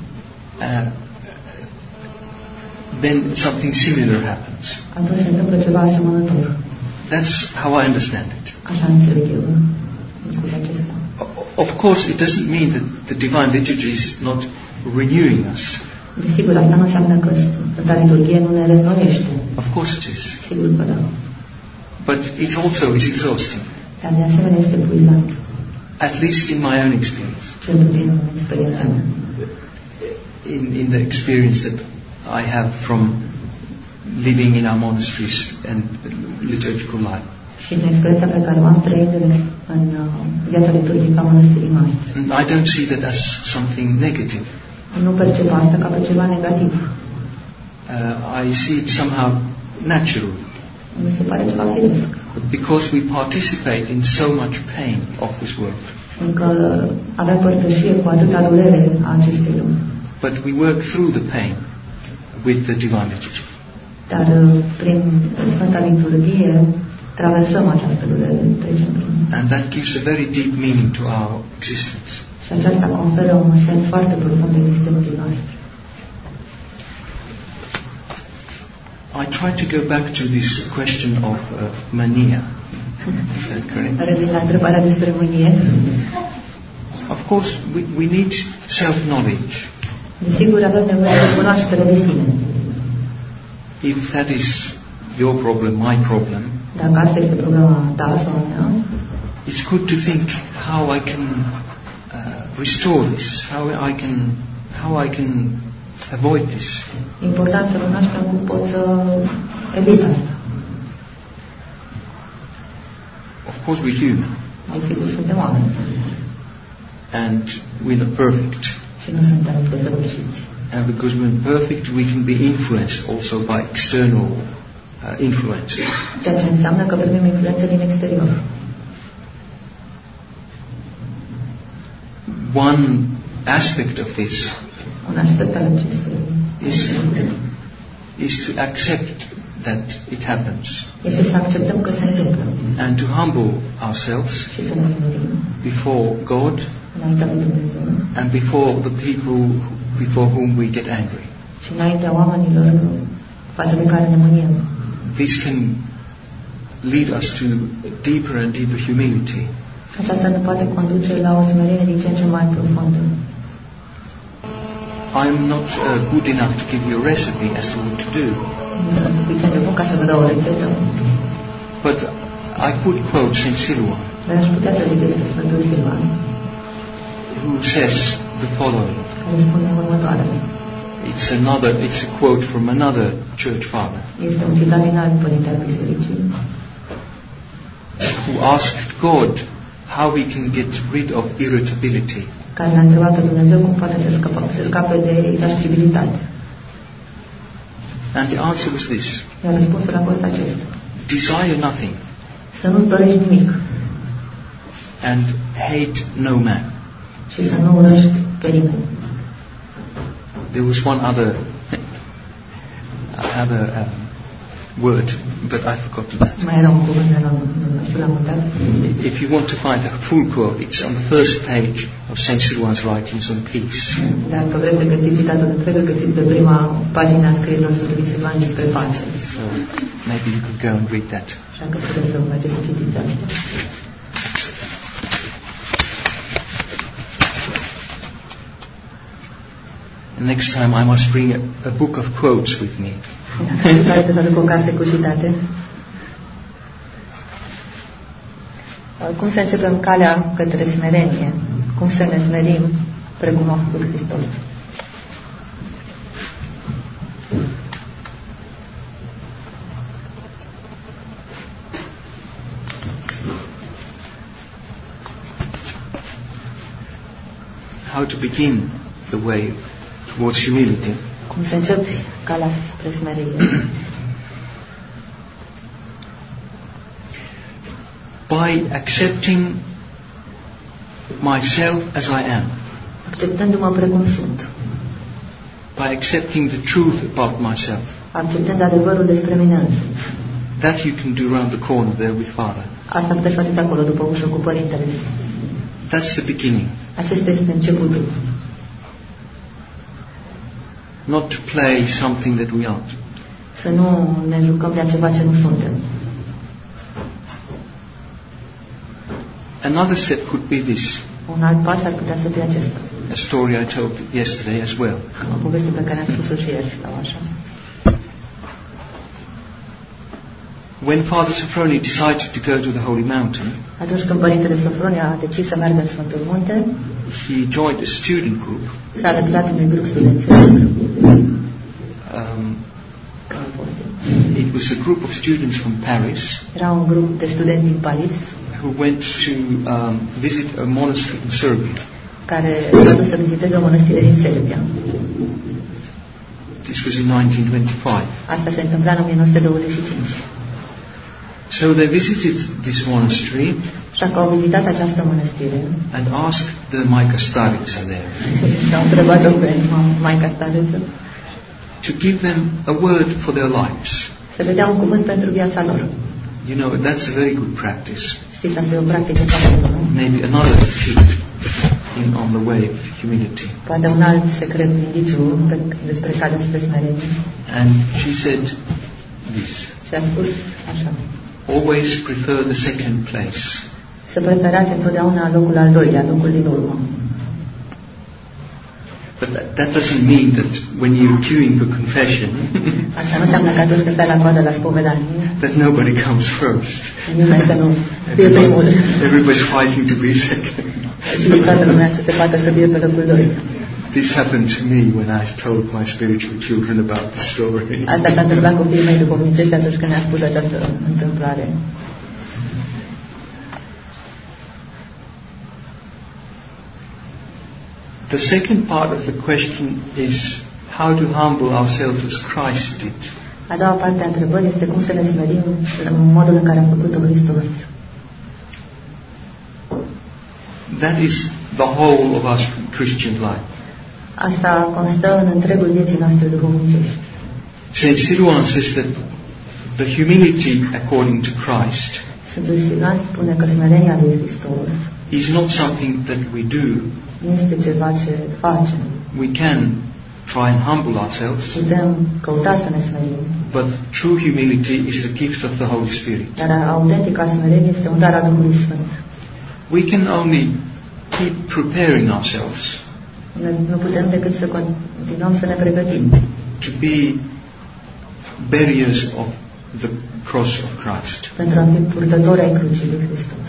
Speaker 2: then something similar happens.
Speaker 3: atunci se întâmplă ceva asemănător.
Speaker 2: That's how I understand it.
Speaker 3: Așa înțeleg eu lucrul acesta.
Speaker 2: Of course, it doesn't mean that the Divine Liturgy is not renewing us.
Speaker 3: Desigur, asta nu înseamnă că Sfânta Liturghie nu ne reînnoiește.
Speaker 2: Of course it is.
Speaker 3: Sigur că da.
Speaker 2: But it also is exhausting.
Speaker 3: Dar de asemenea este epuizant.
Speaker 2: At least in my own experience.
Speaker 3: Cel puțin în experiența mea.
Speaker 2: In the experience that I have from living in our monasteries and liturgical life.
Speaker 3: Și din experiența pe care o am trăind în viața liturgică a mănăstirii noastre.
Speaker 2: And I don't see that as something negative.
Speaker 3: Nu percep asta ca pe ceva negativ.
Speaker 2: I see it somehow natural.
Speaker 3: Mi se pare ceva firesc.
Speaker 2: Because we participate in so much pain of this world.
Speaker 3: Încă avea părtășie cu atâta durere a acestei lumi.
Speaker 2: But we work through the pain with the Divine Liturgy.
Speaker 3: Dar prin Sfânta Liturghie traversăm această durere, trecem prin.
Speaker 2: And that gives a very deep meaning to our existence.
Speaker 3: Și aceasta conferă un sens foarte profund existenței noastre.
Speaker 2: I try to go back to this question of mania. Is that correct?
Speaker 3: Revin la întrebarea despre mânie.
Speaker 2: Of course, we need self-knowledge.
Speaker 3: Desigur, avem nevoie de cunoaștere de sine.
Speaker 2: If that is your problem, my problem,
Speaker 3: Dacă asta este problema ta sau a mea,
Speaker 2: it's good to think how I can restore this, how I can avoid this.
Speaker 3: e important să cunoaștem cum pot să evit asta.
Speaker 2: Of course, we're human,
Speaker 3: Mai sigur, suntem oameni
Speaker 2: and we're not perfect.
Speaker 3: și nu suntem desăvârșiți.
Speaker 2: And because we're perfect, we can be influenced also by external influences.
Speaker 3: Ceea ce înseamnă că primim influență din exterior.
Speaker 2: One aspect of this
Speaker 3: Un aspect al acestui
Speaker 2: is to accept that it happens
Speaker 3: este să acceptăm că se întâmplă
Speaker 2: and to humble ourselves
Speaker 3: și să ne smerim
Speaker 2: before God
Speaker 3: înaintea lui Dumnezeu
Speaker 2: and before the people before whom we get angry.
Speaker 3: și înaintea oamenilor față de care ne mâniem.
Speaker 2: This can lead us to deeper and deeper humility.
Speaker 3: Aceasta ne poate conduce la o smerenie din ce în ce mai profundă.
Speaker 2: I'm not good enough to give you a recipe as to what to do,
Speaker 3: Nu sunt suficient de bun ca să vă dau o rețetă,
Speaker 2: but I could quote Saint Silouan,
Speaker 3: dar aș putea să citesc pe Sfântul Silvan,
Speaker 2: who says the following.
Speaker 3: care spune următoarele.
Speaker 2: It's a quote from another church father
Speaker 3: Este un citat din alt părinte al Bisericii,
Speaker 2: who asked God how he can get rid of irritability.
Speaker 3: care l-a întrebat pe Dumnezeu cum poate să scape de irascibilitate.
Speaker 2: And the answer was this:
Speaker 3: Iar răspunsul a fost acesta.
Speaker 2: desire nothing
Speaker 3: Să nu-ți dorești nimic
Speaker 2: and hate no man.
Speaker 3: și să nu urăști pe nimeni.
Speaker 2: There was one other word, but I've forgotten that.
Speaker 3: Mai era un cuvânt, dar nu știu, l-am uitat.
Speaker 2: If you want to find the full quote, it's on the first page of Saint Silouan's writings on peace.
Speaker 3: Dacă vreți să găsiți citatul întreg, îl găsiți pe prima pagina a scrierilor Sfântului Silvan despre pace.
Speaker 2: So maybe you could go and read that.
Speaker 3: Așa că puteți să vă faceți să citiți asta.
Speaker 2: Next time I must bring a book of quotes with me.
Speaker 3: Care să aduc o carte cu citate. Cum să începem calea către smerenie? Cum să ne smerim precum a făcut Hristos?
Speaker 2: how to begin the way towards humility.
Speaker 3: Cum să începi calea spre smerenie?
Speaker 2: By accepting myself as I am.
Speaker 3: Acceptându-mă precum sunt.
Speaker 2: By accepting the truth about myself.
Speaker 3: Acceptând adevărul despre mine însumi.
Speaker 2: That you can do round the corner there with Father.
Speaker 3: Asta puteți face acolo după ușă cu Părintele.
Speaker 2: That's the beginning.
Speaker 3: Acesta este începutul.
Speaker 2: Not to play something that we aren't.
Speaker 3: Să nu ne jucăm de ceva ce nu suntem.
Speaker 2: Another step could be this.
Speaker 3: Un alt pas ar putea să fie acesta.
Speaker 2: A story I told yesterday as well.
Speaker 3: O poveste pe care am spus-o și ieri, sau așa.
Speaker 2: When Father Sophroni decided to go to the Holy Mountain,
Speaker 3: atunci când Părintele Sofronie a decis să meargă în Sfântul Munte,
Speaker 2: he joined a student group.
Speaker 3: S-a alăturat unui grup studențesc.
Speaker 2: It was a group of students from Paris.
Speaker 3: Era un grup de studenți din Paris
Speaker 2: who went to visit a monastery in Serbia.
Speaker 3: Care s-a dus să viziteze o mănăstire din Serbia.
Speaker 2: This was in 1925.
Speaker 3: Asta se întâmpla în 1925.
Speaker 2: So they visited this monastery.
Speaker 3: Așa că au vizitat această mănăstire.
Speaker 2: And asked the Maica Starica there.
Speaker 3: Și-au întrebat-o pe Maica Starica.
Speaker 2: To give them a word for their lives.
Speaker 3: Să le dea un cuvânt pentru viața lor.
Speaker 2: You know, that's a very good practice.
Speaker 3: Știți, asta e o practică foarte bună.
Speaker 2: Maybe another tip on the way of humility.
Speaker 3: Poate un alt secret, indiciu despre calea spre smerenie.
Speaker 2: And she said this.
Speaker 3: Și a spus așa.
Speaker 2: Always prefer the second place.
Speaker 3: Să preferați întotdeauna locul al doilea, locul din urmă.
Speaker 2: But that doesn't mean that when you're queuing for confession,
Speaker 3: asta nu înseamnă că atunci când stai la coadă la spovedanie,
Speaker 2: that nobody comes first.
Speaker 3: Nimeni să nu fie primul.
Speaker 2: Everybody's fighting to be second.
Speaker 3: Și toată lumea să se poată să fie pe locul 2.
Speaker 2: This happened to me when I told my spiritual children about the story.
Speaker 3: Asta s-a întâmplat cu fiii mei duhovnicești atunci când ne-a spus această întâmplare.
Speaker 2: The second part of the question is how to humble ourselves as Christ did.
Speaker 3: A doua parte a întrebării este cum să ne smerim în modul în care a făcut-o Hristos.
Speaker 2: That is the whole of our Christian life.
Speaker 3: Asta constă în întregul vieții noastre duhovnicești.
Speaker 2: Saint Silouan says that the humility according to Christ
Speaker 3: Sfântul Siluan spune că smerenia lui Hristos
Speaker 2: is not something that we do.
Speaker 3: Nu este ceva ce facem.
Speaker 2: We can try and humble ourselves.
Speaker 3: Putem căuta să ne smerim.
Speaker 2: But true humility is the gift of the Holy Spirit.
Speaker 3: Dar autentica smerenie este un dar al Duhului Sfânt.
Speaker 2: We can only keep preparing ourselves.
Speaker 3: Nu putem decât să continuăm să ne pregătim.
Speaker 2: To be bearers of the cross of Christ.
Speaker 3: Pentru a fi purtători ai crucii lui Hristos.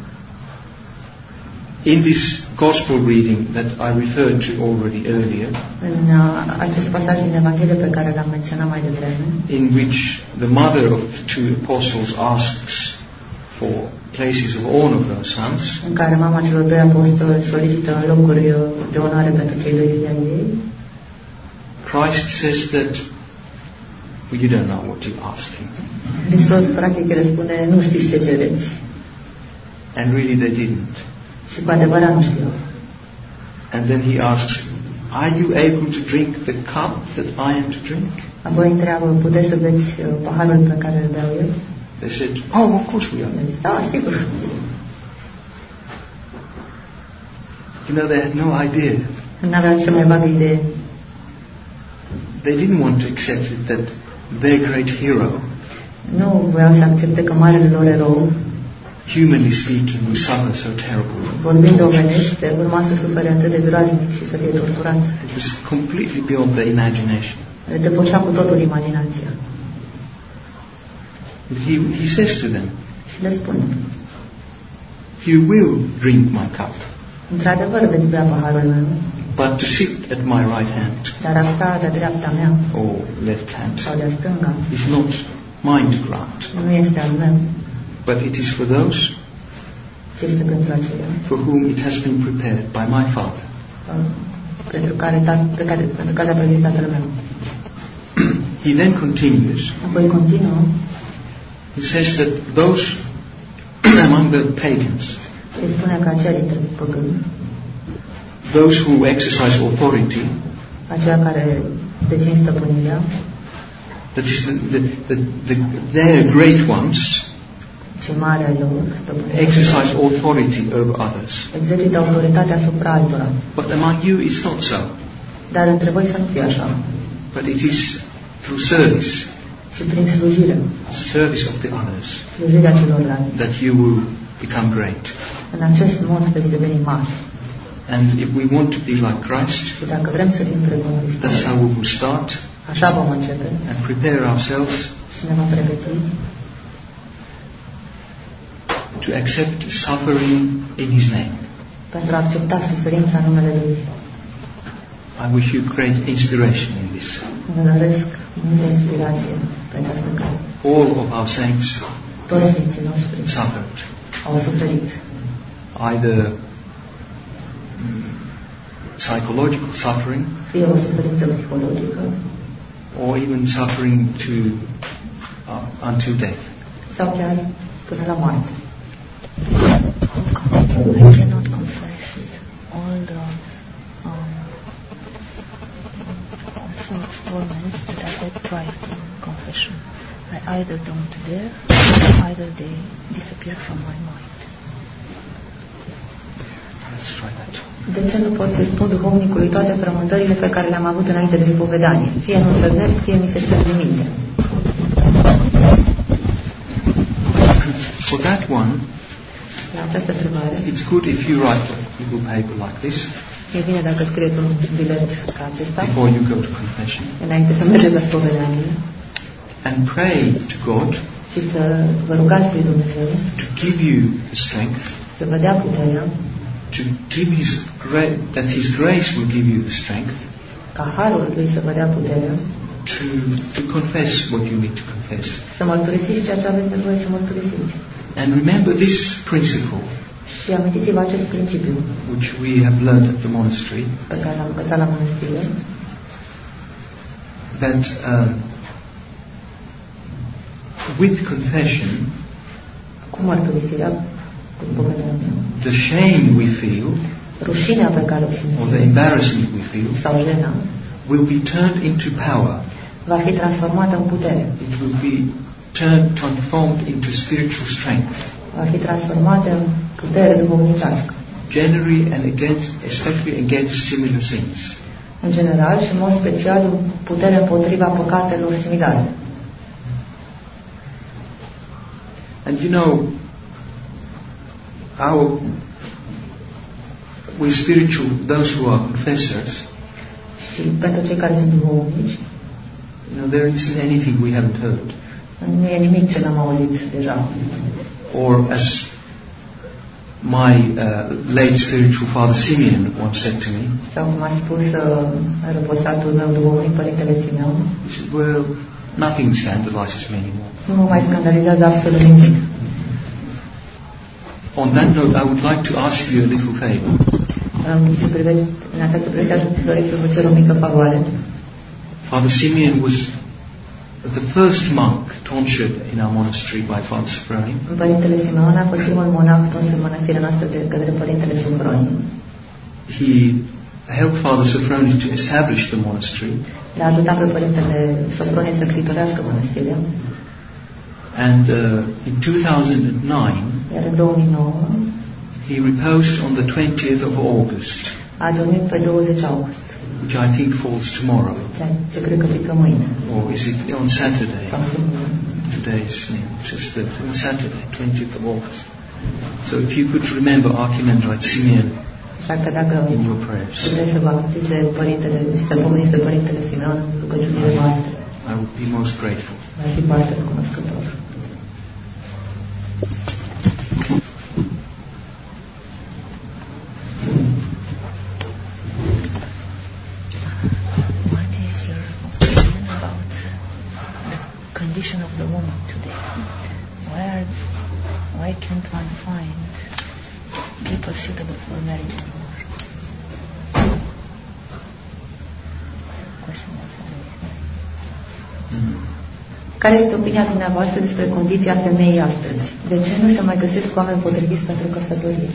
Speaker 2: In this gospel reading that I referred to already earlier,
Speaker 3: în acest pasaj din Evanghelie pe care l-am menționat mai devreme,
Speaker 2: in which the mother of the two apostles asks for places of honor for her sons,
Speaker 3: în care mama celor doi apostoli solicită locuri de onoare pentru cei doi fii ai ei,
Speaker 2: Christ says that well, you don't know what you're asking.
Speaker 3: Hristos practic răspunde, nu știți ce cereți.
Speaker 2: And really they didn't.
Speaker 3: Și cu adevărat nu știu.
Speaker 2: And then he asks, are you able to drink the cup that I am to drink?
Speaker 3: Apoi întreabă, puteți să beți paharul pe care îl beau eu?
Speaker 2: They said, oh, of course we are.
Speaker 3: Da, sigur.
Speaker 2: You know, they had no idea.
Speaker 3: N-aveau cea mai vagă idee.
Speaker 2: They didn't want to accept it that their great hero,
Speaker 3: nu voiau să accepte că marele lor erou,
Speaker 2: humanly speaking, would suffer so terrible.
Speaker 3: Vorbind omenește, urma să sufere atât de groaznic și să fie torturat.
Speaker 2: It was completely beyond their imagination.
Speaker 3: Le depășea cu totul imaginația.
Speaker 2: But he says to them,
Speaker 3: Și le spune,
Speaker 2: you will drink my cup,
Speaker 3: într-adevăr veți bea paharul meu,
Speaker 2: but to sit at my right hand
Speaker 3: dar a sta de-a dreapta mea
Speaker 2: or left hand
Speaker 3: sau de-a stânga
Speaker 2: is not mine to grant,
Speaker 3: nu este al meu,
Speaker 2: but it is for those
Speaker 3: ci este pentru aceia
Speaker 2: for whom it has been prepared by my Father.
Speaker 3: pentru care a plătit tatăl meu.
Speaker 2: He then continues.
Speaker 3: Apoi continuă.
Speaker 2: He says that those among the pagans,
Speaker 3: El spune că aceia dintre păgâni,
Speaker 2: those who exercise authority,
Speaker 3: aceia care dețin stăpânirea,
Speaker 2: that is their great ones,
Speaker 3: cei mari ai lor, stăpânirea,
Speaker 2: exercise authority over others.
Speaker 3: exercită autoritatea asupra altora.
Speaker 2: But among you it's not so.
Speaker 3: Dar între voi să nu fie așa,
Speaker 2: But it is through service,
Speaker 3: ci prin slujire,
Speaker 2: service of the others,
Speaker 3: slujirea celorlalți.
Speaker 2: that you will become great.
Speaker 3: În acest mod veți deveni mari.
Speaker 2: And if we want to be like Christ,
Speaker 3: Și dacă vrem să fim precum Hristos,
Speaker 2: that's how we will start
Speaker 3: așa vom începe
Speaker 2: and prepare ourselves
Speaker 3: și ne vom pregăti
Speaker 2: to accept suffering in His name.
Speaker 3: pentru a accepta suferința în numele Lui.
Speaker 2: I wish you great inspiration in this.
Speaker 3: Vă doresc multă inspirație pe această cale.
Speaker 2: All of our saints
Speaker 3: Toți Sfinții noștri
Speaker 2: suffered,
Speaker 3: au suferit,
Speaker 2: either psychological suffering
Speaker 3: fie o suferință psihologică
Speaker 2: or even suffering to until death.
Speaker 3: sau chiar până la moarte.
Speaker 4: I cannot confess all the sort of torments that I had tried in confession. I either don't dare, or either they disappear from my mind.
Speaker 2: Let's try that.
Speaker 3: De ce nu pot să-i spun duhovnicului toate frământările pe care le-am avut înainte de spovedanie? Fie nu îndrăznesc, fie mi se șterg din minte.
Speaker 2: For that one,
Speaker 3: La această întrebare,
Speaker 2: it's good if you write a little paper like this
Speaker 3: e bine dacă scrieți un bilet ca acesta,
Speaker 2: before you go to confession,
Speaker 3: înainte să mergeți la spovedanie,
Speaker 2: and pray to God
Speaker 3: și să vă rugați lui Dumnezeu
Speaker 2: to give you the strength,
Speaker 3: să vă dea puterea,
Speaker 2: to give that His grace will give you the strength
Speaker 3: ca harul lui să vă dea puterea,
Speaker 2: to confess what you need to confess.
Speaker 3: să mărturisiți ceea ce aveți nevoie să mărturisiți.
Speaker 2: And remember this principle,
Speaker 3: Și amintiți-vă acest principiu
Speaker 2: which we have learned at the monastery,
Speaker 3: pe care l-am învățat la mănăstire,
Speaker 2: that with confession,
Speaker 3: cu mărturisirea, cu spovedania,
Speaker 2: the shame we feel,
Speaker 3: rușinea pe care o
Speaker 2: or the
Speaker 3: simțim,
Speaker 2: embarrassment we feel,
Speaker 3: sau jena,
Speaker 2: will be turned into power.
Speaker 3: va fi transformată în putere,
Speaker 2: It will be transformed into spiritual strength,
Speaker 3: va fi transformată în putere duhovnicească,
Speaker 2: generally and especially against similar sins.
Speaker 3: în general și în mod special în putere împotriva păcatelor similare.
Speaker 2: And you know, we spiritual, those who are confessors,
Speaker 3: Și pentru cei care sunt duhovnici,
Speaker 2: there isn't anything we haven't heard.
Speaker 3: nu e nimic ce n-am auzit deja.
Speaker 2: Or as my late spiritual father Simeon once said to me,
Speaker 3: Sau cum a spus răposatul meu duhovnic, Părintele Simeon,
Speaker 2: he said, well, nothing scandalizes me anymore.
Speaker 3: nu mă mai scandalizează absolut nimic.
Speaker 2: On that note, I would like to ask you a little favor.
Speaker 3: În această privință aș dori să vă cer o mică favoare.
Speaker 2: Father Simeon was the first monk tonsured in our monastery by Father Sophroni.
Speaker 3: Părintele Simeon a fost primul monah tons în mănăstirea noastră de către Părintele Sophroni.
Speaker 2: He helped Father Sophroni to establish the monastery.
Speaker 3: Le-a ajutat pe Părintele Sophroni să ctitorească mănăstirea.
Speaker 2: And in 2009,
Speaker 3: Iar în 2009
Speaker 2: he reposed on the 20th of August,
Speaker 3: a dormit pe 20 august,
Speaker 2: which I think falls tomorrow.
Speaker 3: ce cred că pică mâine.
Speaker 2: Or is it on Saturday?
Speaker 3: Sau sâmbătă.
Speaker 2: Today is just on Saturday, 20th of August. So if you could remember Archimandrite Simeon
Speaker 3: Așa că dacă
Speaker 2: in your prayers,
Speaker 3: puteți să vă amintiți de Părintele și să pomeniți de Părintele Simeon în rugăciunile voastre,
Speaker 2: I would be most grateful.
Speaker 3: va fi foarte recunoscător.
Speaker 4: What is your opinion about the condition of the woman today? Why can't one find people suitable for marriage anymore?
Speaker 3: Care este opinia dumneavoastră despre condiția femeii astăzi? De ce nu se mai găsesc oameni potriviți pentru căsătorie?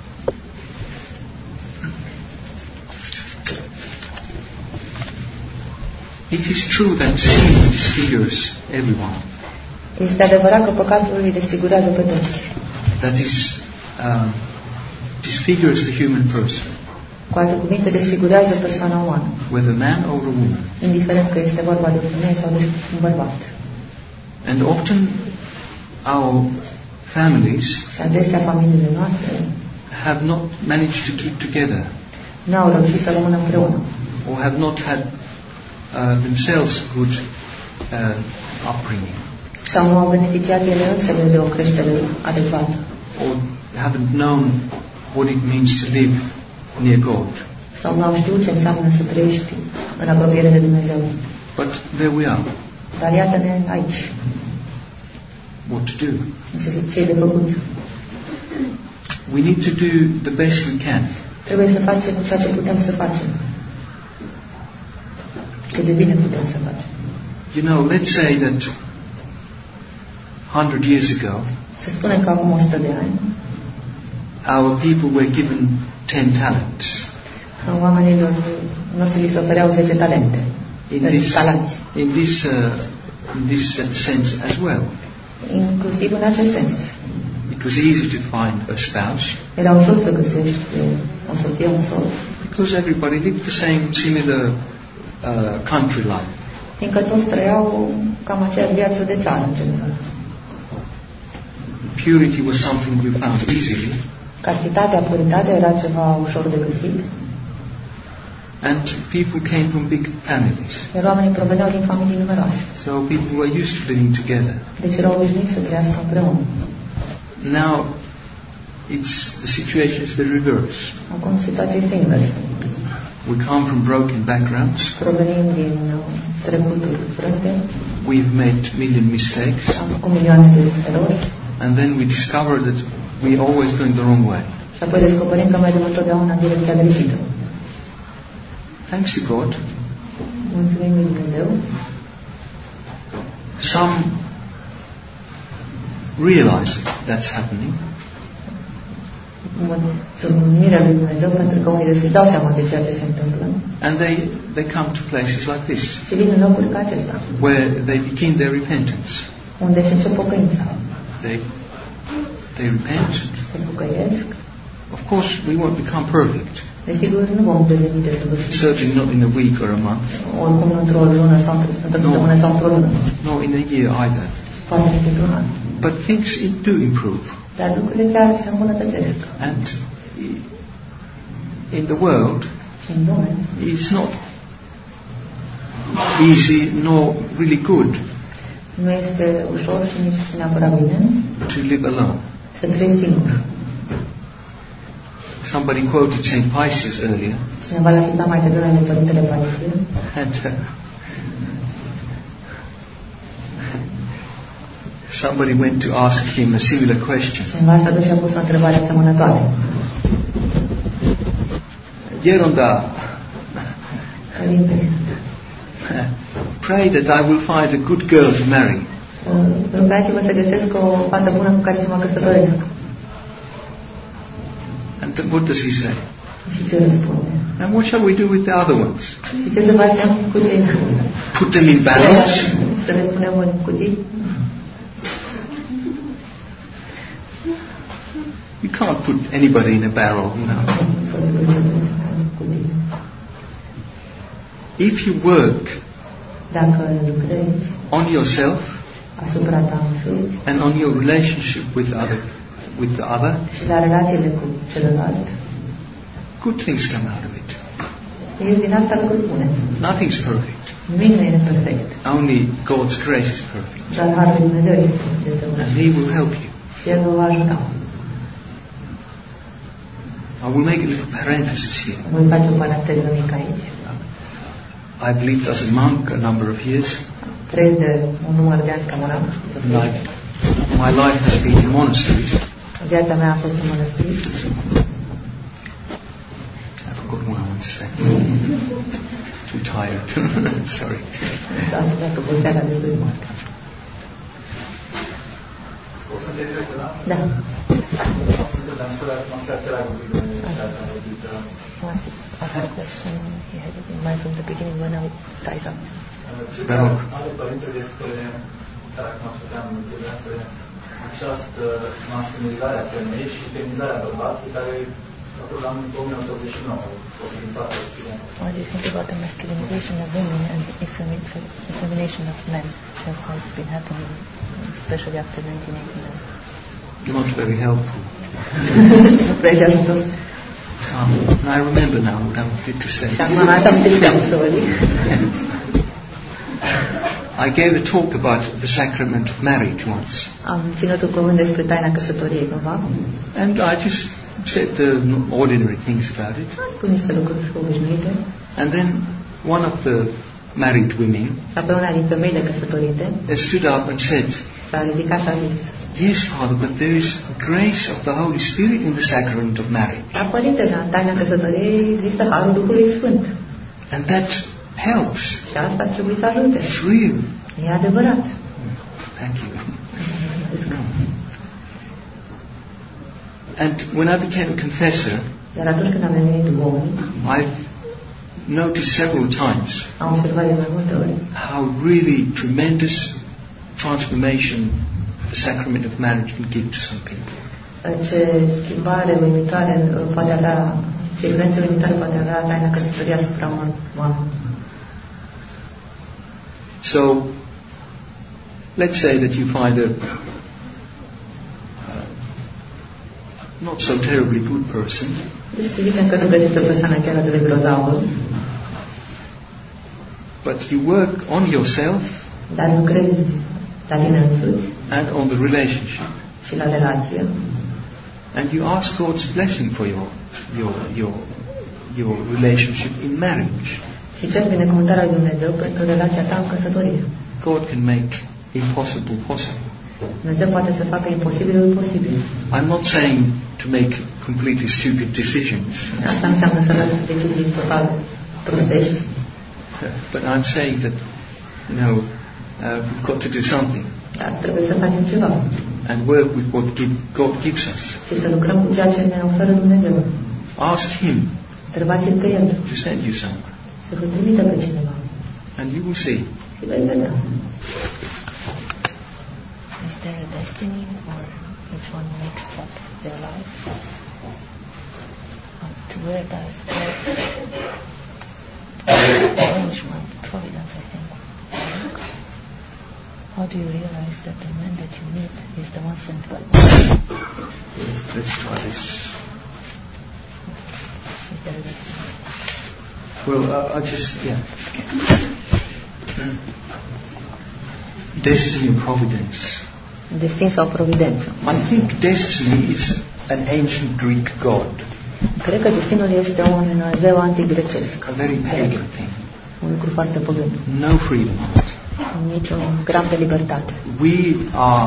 Speaker 2: It is true that sin disfigures everyone.
Speaker 3: Este adevărat că păcatul îi desfigurează pe toți.
Speaker 2: That is, disfigures the human person.
Speaker 3: Cu alte cuvinte, desfigurează persoana umană.
Speaker 2: Whether man or a woman.
Speaker 3: Indiferent că este vorba de o femeie sau de un bărbat.
Speaker 2: And often our families
Speaker 3: Și adesea familiile noastre
Speaker 2: have not managed to keep together.
Speaker 3: nu au reușit să rămână împreună.
Speaker 2: Or have not had themselves good upbringing.
Speaker 3: Sau nu au beneficiat ele însele de o creștere adecvată.
Speaker 2: Or haven't known what it means to live near God.
Speaker 3: Sau nu au știut ce înseamnă să trăiești în apropiere de Dumnezeu.
Speaker 2: But there we are.
Speaker 3: Dar iată-ne aici.
Speaker 2: What to do?
Speaker 3: Ce-i de făcut?
Speaker 2: We need to do the best we can.
Speaker 3: Trebuie să facem ceea ce putem să facem. Cât de bine putem să facem.
Speaker 2: You know, let's say that 100 years ago,
Speaker 3: Să spunem că acum 100 de ani,
Speaker 2: our people were given 10 talents.
Speaker 3: oamenilor noștri li se ofereau 10 talente. Talanți.
Speaker 2: In this sense as well.
Speaker 3: Inclusiv în acest sens.
Speaker 2: It was easy to find a spouse.
Speaker 3: Era ușor să găsești o soție, un soț.
Speaker 2: Because everybody lived the same similar country life.
Speaker 3: Fiindcă toți trăiau cam aceeași viață de țară, în general.
Speaker 2: Purity was something we found easily.
Speaker 3: Castitatea, puritatea era ceva ușor de găsit.
Speaker 2: And people came from big families.
Speaker 3: Iar oamenii proveneau din familii numeroase.
Speaker 2: So people were used to living together.
Speaker 3: Deci erau obișnuiți să trăiască împreună.
Speaker 2: Now, the situation is the reverse.
Speaker 3: Acum situația este inversă.
Speaker 2: We come from broken backgrounds.
Speaker 3: Provenim din trecuturi frânte.
Speaker 2: We've made million mistakes.
Speaker 3: Am făcut milioane de erori.
Speaker 2: And then we discover that we're always going the wrong way.
Speaker 3: Și apoi descoperim că mergem întotdeauna în direcția greșită.
Speaker 2: Thanks to God.
Speaker 3: Mulțumim lui Dumnezeu.
Speaker 2: Some realize that's happening.
Speaker 3: Mulțumirea lui Dumnezeu pentru că unii se dau seama de ceea ce se întâmplă.
Speaker 2: And they come to places like this.
Speaker 3: Și vin în locuri ca acesta.
Speaker 2: Where they begin their repentance.
Speaker 3: Unde se încep pocăința.
Speaker 2: They repent.
Speaker 3: Se pocăiesc.
Speaker 2: Of course, we won't become perfect.
Speaker 3: Desigur, nu vom deveni desăvârșiți.
Speaker 2: Certainly not in a week or a month.
Speaker 3: Oricum într-o lună sau într-o săptămână sau într-o lună.
Speaker 2: No, in a year either.
Speaker 3: Poate nici într-un an.
Speaker 2: But things do improve.
Speaker 3: Dar lucrurile chiar se îmbunătățesc.
Speaker 2: And in the world,
Speaker 3: în lume,
Speaker 2: it's not easy nor really good
Speaker 3: nu este ușor și nici neapărat bine
Speaker 2: to live alone.
Speaker 3: să trăiești singur.
Speaker 2: Somebody quoted St. Paisius earlier.
Speaker 3: Cineva l-a citat mai devreme de Părintele Paisie.
Speaker 2: And somebody went to ask him a similar question.
Speaker 3: Cineva s-a dus și a pus o întrebare asemănătoare.
Speaker 2: Geronda,
Speaker 3: Părinte,
Speaker 2: pray that I will find a good girl to marry.
Speaker 3: rugați-vă să găsesc o fată bună cu care să mă căsătoresc.
Speaker 2: And what does he say?
Speaker 3: Și ce răspunde?
Speaker 2: And what shall we do with the other ones?
Speaker 3: Și ce să facem cu tine?
Speaker 2: Put them in barrels?
Speaker 3: Să le punem în cutii?
Speaker 2: You can't put anybody in a barrel, you know. If you work on yourself and on your relationship with the other, good things come out of it. Nothing's perfect. Only God's grace is perfect. And He will help you. I will make a little parenthesis here. I've lived as a monk a number of years. My life has been in monasteries. I forgot what I want to say. Too tired. Sorry.
Speaker 3: Da.
Speaker 4: I had a question he had it in mind from the beginning when I tied up.
Speaker 5: Această masculinizare a femeii și feminizarea bărbatului care am în 2089, posibilitatea Occidentului.
Speaker 4: What do you think about the masculinization of women and the effemination of men? That has been happening, especially after 1989.
Speaker 2: Not very helpful.
Speaker 3: Very helpful.
Speaker 2: I remember now what I wanted to say. I gave a talk about the sacrament of marriage once.
Speaker 3: Am ținut un cuvânt despre taina căsătoriei cumva.
Speaker 2: And I just said the ordinary things about it.
Speaker 3: Spun niște lucruri obișnuite.
Speaker 2: And then one of the married women
Speaker 3: Apoi una din femeile căsătorite
Speaker 2: stood up and said,
Speaker 3: s-a ridicat și a zis,
Speaker 2: yes, Father, but there is grace of the Holy Spirit in the sacrament of marriage.
Speaker 3: dar părinte, la taina căsătoriei există Harul Duhului Sfânt.
Speaker 2: And that helps.
Speaker 3: Și asta trebuie să ajute.
Speaker 2: It's real.
Speaker 3: E adevărat.
Speaker 2: Thank you. And when I became a confessor,
Speaker 3: Dar atunci când am devenit om,
Speaker 2: I've noticed several times
Speaker 3: am observat de mai multe ori
Speaker 2: how really tremendous transformation the sacrament of marriage can give to some people.
Speaker 3: ce schimbare uimitoare poate avea, ce influențe uimitoare poate avea taina căsătoriei asupra unor oameni.
Speaker 2: So, let's say that you find a not so terribly good person,
Speaker 3: Deci să zicem că nu găsiți o persoană chiar atât de grozavă,
Speaker 2: but you work on yourself
Speaker 3: dar lucrezi la tine însuți
Speaker 2: and on the relationship,
Speaker 3: și la relație
Speaker 2: and you ask God's blessing for your relationship in marriage.
Speaker 3: și ceri binecuvântarea lui Dumnezeu pentru relația ta în căsătorie.
Speaker 2: God can make impossible possible.
Speaker 3: Dumnezeu poate să facă imposibilul posibil.
Speaker 2: I'm not saying to make completely stupid decisions,
Speaker 3: Asta înseamnă să luăm decizii total prostești,
Speaker 2: but I'm saying that, we've got to do something
Speaker 3: dar trebuie să facem ceva
Speaker 2: and work with what God gives us.
Speaker 3: și să lucrăm cu ceea ce ne oferă Dumnezeu.
Speaker 2: Ask Him
Speaker 3: Întrebați-L pe El
Speaker 2: to send you someone,
Speaker 3: să vă trimită pe cineva
Speaker 2: and you will see.
Speaker 3: și vei vedea.
Speaker 4: Is there a destiny, or each one makes up their life? To where does arrangement, providence, I think. How do you realize that the man that you meet is the one sent by God?
Speaker 2: Let's try this.
Speaker 4: Is there a destiny?
Speaker 2: Well, Destiny and providence.
Speaker 3: Destin sau providență.
Speaker 2: I think destiny is an ancient Greek god,
Speaker 3: Cred că destinul este un zeu antigrecesc,
Speaker 2: a very pagan thing.
Speaker 3: un lucru foarte păgân.
Speaker 2: No freedom on it.
Speaker 3: Niciun gram de libertate.
Speaker 2: We are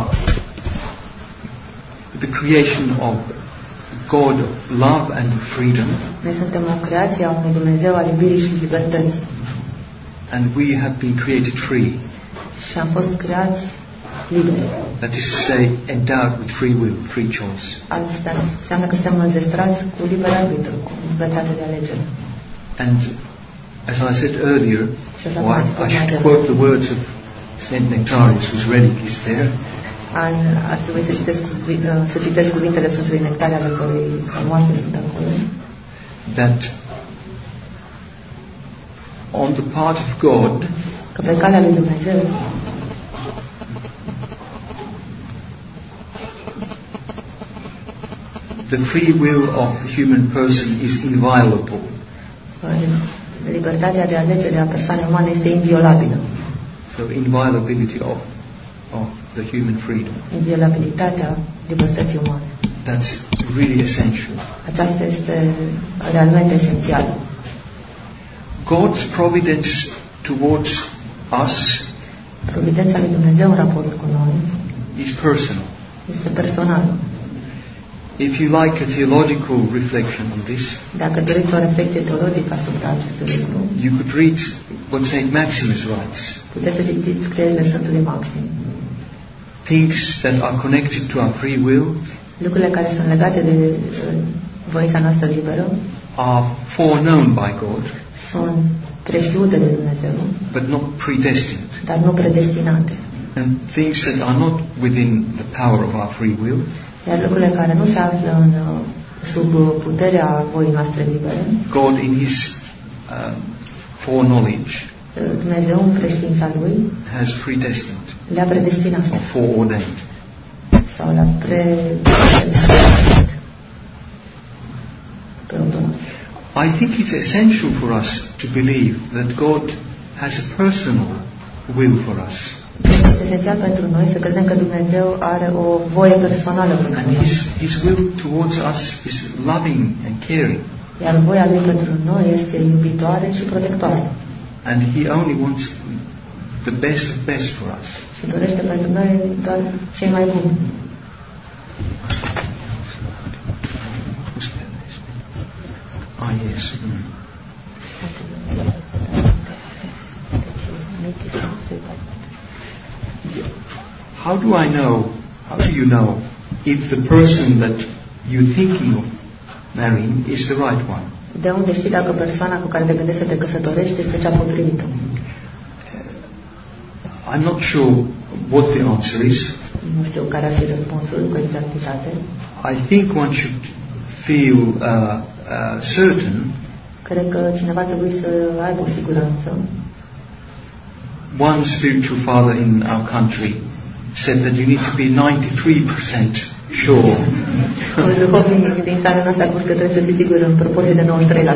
Speaker 2: the creation of God of love and freedom,
Speaker 3: Noi suntem o creație a unui Dumnezeu al iubirii și libertății.
Speaker 2: and we have been created free.
Speaker 3: Și am fost creați liberi.
Speaker 2: That is to say, endowed with free will, free choice.
Speaker 3: Asta înseamnă că suntem înzestrați cu liber arbitru, cu libertate de alegere.
Speaker 2: And as I said earlier, I should quote the words of Saint Nectarius, whose relic is there.
Speaker 3: Ar trebui să citesc cuvintele Sfântului Nectar, ale cărui moarte sunt acolo.
Speaker 2: That on the part of God,
Speaker 3: Că pe calea lui Dumnezeu
Speaker 2: the free will of the human person is inviolable.
Speaker 3: libertatea de alegere a persoanei umane este inviolabilă.
Speaker 2: So inviolability of the human freedom.
Speaker 3: Inviolabilitatea libertății umane.
Speaker 2: That's really essential.
Speaker 3: Aceasta este realmente esențială.
Speaker 2: God's providence towards us
Speaker 3: Providența lui Dumnezeu în raport cu noi
Speaker 2: is personal.
Speaker 3: este personală.
Speaker 2: If you like a theological reflection on this,
Speaker 3: Dacă doriți o reflecție teologică asupra acestui lucru,
Speaker 2: you could read what Saint Maximus writes.
Speaker 3: puteți să citiți scrierile Sfântului Maxim.
Speaker 2: things that are connected to our free will
Speaker 3: lucrurile care sunt legate de voința noastră liberă
Speaker 2: are foreknown by God,
Speaker 3: sunt preștiute de Dumnezeu,
Speaker 2: but not predestined.
Speaker 3: dar nu predestinate.
Speaker 2: And things that are not within the power of our free will
Speaker 3: Iar lucrurile care nu se află sub puterea voii noastre libere,
Speaker 2: God in His foreknowledge
Speaker 3: Dumnezeu în preștiința Lui
Speaker 2: has predestined
Speaker 3: le-a predestinat
Speaker 2: or foreordained.
Speaker 3: sau le-a predestinat pe automat.
Speaker 2: I think it's essential for us to believe that God has a personal will for us.
Speaker 3: Este esențial pentru noi să credem că Dumnezeu are o voie personală pentru
Speaker 2: And
Speaker 3: noi.
Speaker 2: His will towards us is loving and caring.
Speaker 3: Iar voia Lui pentru noi este iubitoare și protectoare.
Speaker 2: And He only wants the best of best for us.
Speaker 3: Și dorește pentru noi doar cei mai buni.
Speaker 2: Ah, yes. How do you know if the person that you're thinking of marrying is the right one?
Speaker 3: De unde știi dacă persoana cu care te gândești să te căsătorești este cea potrivită?
Speaker 2: I'm not sure what the answer is.
Speaker 3: Nu știu care ar fi răspunsul cu exactitate.
Speaker 2: I think one should feel certain.
Speaker 3: Cred că cineva trebuie să aibă o siguranță.
Speaker 2: One spiritual father in our country said that you need to be 93% sure.
Speaker 3: Un duhovnic din țara noastră a spus că trebuie să fii sigur în proporție de 93%.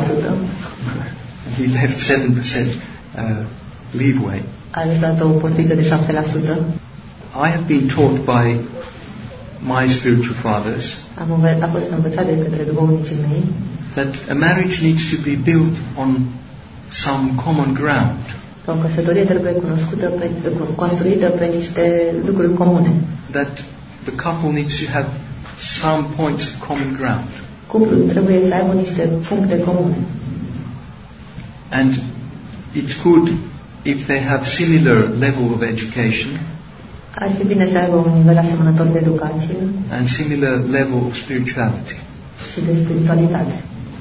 Speaker 2: He left 7% leeway.
Speaker 3: A lăsat o portiță de 7%.
Speaker 2: I have been taught by my spiritual fathers
Speaker 3: A fost învățat de către duhovnicii mei
Speaker 2: that a marriage needs to be built on some common ground.
Speaker 3: că o căsătorie trebuie construită pe niște lucruri comune.
Speaker 2: That the couple needs to have some points of common ground.
Speaker 3: Cuplul trebuie să aibă niște puncte comune.
Speaker 2: And it's good if they have similar level of education
Speaker 3: Ar fi bine să aibă un nivel asemănător de educație
Speaker 2: and similar level of spirituality.
Speaker 3: și de spiritualitate.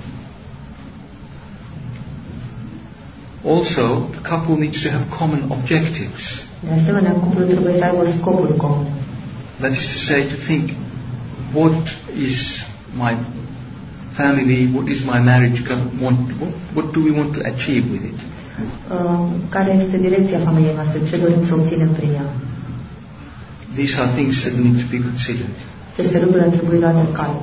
Speaker 2: Also, the couple needs to have common objectives.
Speaker 3: De asemenea, cuplul trebuie să aibă scopuri comune.
Speaker 2: That is to say, to think, what is my family, what is my marriage, what do we want to achieve with it?
Speaker 3: Care este direcția familiei noastre? Ce dorim să obținem prin ea?
Speaker 2: These are things that need to be considered.
Speaker 3: Aceste lucruri ar trebui luate în calcul.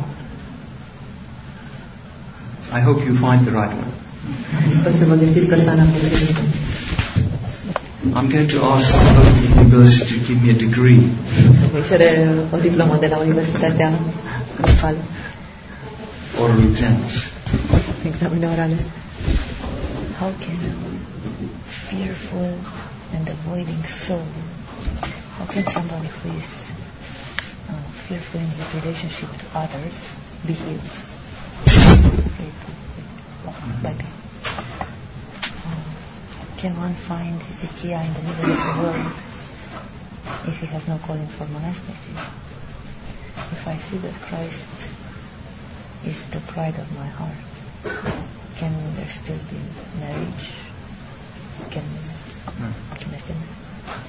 Speaker 2: I hope you find the right one.
Speaker 3: Sper să vă găsiți persoana potrivită.
Speaker 2: I'm going to ask the local university to give me a degree.
Speaker 3: Voi cere o diplomă de la Universitatea locală.
Speaker 2: Oral exams.
Speaker 3: Examene orale.
Speaker 4: How can fearful and avoiding soul, how can somebody who is fearful in his relationship to others be healed? Can one find Hezekiah in the middle of the world if he has no calling for monasticism? If I see that Christ is the pride of my heart, can there still be marriage? Can I still marry?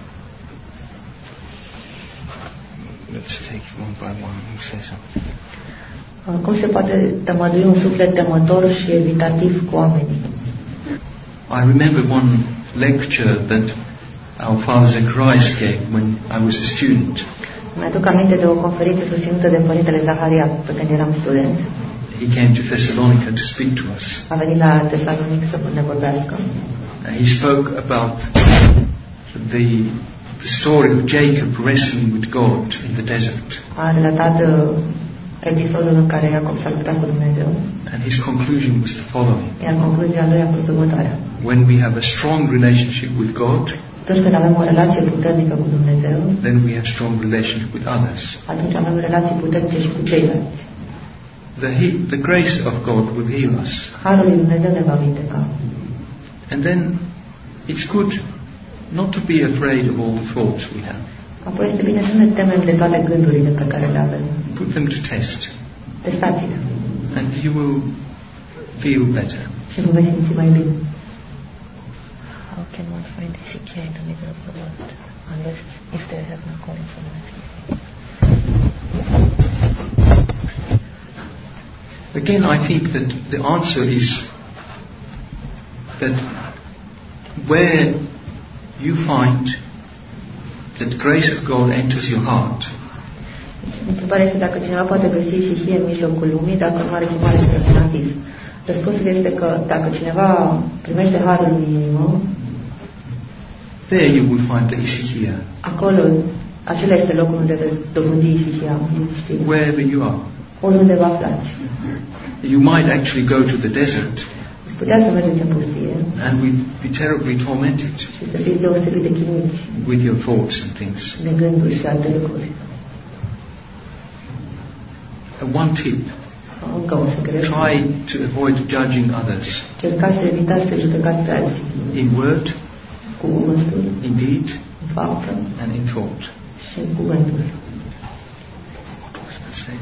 Speaker 2: Let's take one by one. Who says something?
Speaker 3: Cum se poate tămădui un suflet temător și evitativ cu oamenii?
Speaker 2: I remember one lecture that our Father Zacharias gave when I was a student.
Speaker 3: Mi-aduc aminte de o conferință susținută de Părintele Zaharia pe când eram student.
Speaker 2: He came to Thessalonica to speak to us.
Speaker 3: A venit la Tesalonic să ne vorbească.
Speaker 2: He spoke about the story of Jacob wrestling with God in the desert.
Speaker 3: A relatat episodul în care Iacob s-a luptat cu Dumnezeu.
Speaker 2: And his conclusion was the following.
Speaker 3: Iar concluzia lui a fost următoarea.
Speaker 2: When we have a strong relationship with God,
Speaker 3: Atunci când avem o relație puternică cu Dumnezeu,
Speaker 2: then we have strong relationship with others.
Speaker 3: atunci avem relații puternice și cu ceilalți.
Speaker 2: The grace of God will heal us.
Speaker 3: Harul lui Dumnezeu ne va vindeca.
Speaker 2: And then it's good not to be afraid of all the faults we have.
Speaker 3: Apoi este bine să ne temem de toate gândurile pe care le avem.
Speaker 2: Put them to test.
Speaker 3: Testați-le.
Speaker 2: And you will feel better.
Speaker 3: Și vă veți simți mai bine.
Speaker 4: How can one find Hesychia in the middle of the world, unless if there have no calling for the next
Speaker 2: Again, I think that the answer is that where you find that grace of God enters your heart,
Speaker 3: întrebarea este dacă cineva poate găsi ησυχie în mijlocul lumii, dacă nu are chemare spre fanatism. Răspunsul este că dacă cineva primește harul în inimă,
Speaker 2: there you will find the ησυχία.
Speaker 3: Acolo, acela este locul unde veți dobândi ησυχia.
Speaker 2: Wherever you are.
Speaker 3: Oriunde vă aflați.
Speaker 2: You might actually go to the desert.
Speaker 3: Puteți să mergeți în pustie.
Speaker 2: And be terribly tormented.
Speaker 3: Și să fiți deosebit de chinuiți.
Speaker 2: With your thoughts and things.
Speaker 3: De gânduri și alte lucruri.
Speaker 2: One tip.
Speaker 3: Încă un secret.
Speaker 2: Try to avoid judging others.
Speaker 3: Încercați să evitați să judecați pe alții.
Speaker 2: In word.
Speaker 3: Cu cuvântul.
Speaker 2: In deed.
Speaker 3: În faptă.
Speaker 2: And in thought.
Speaker 3: Și în cuvântul.
Speaker 2: What was I saying?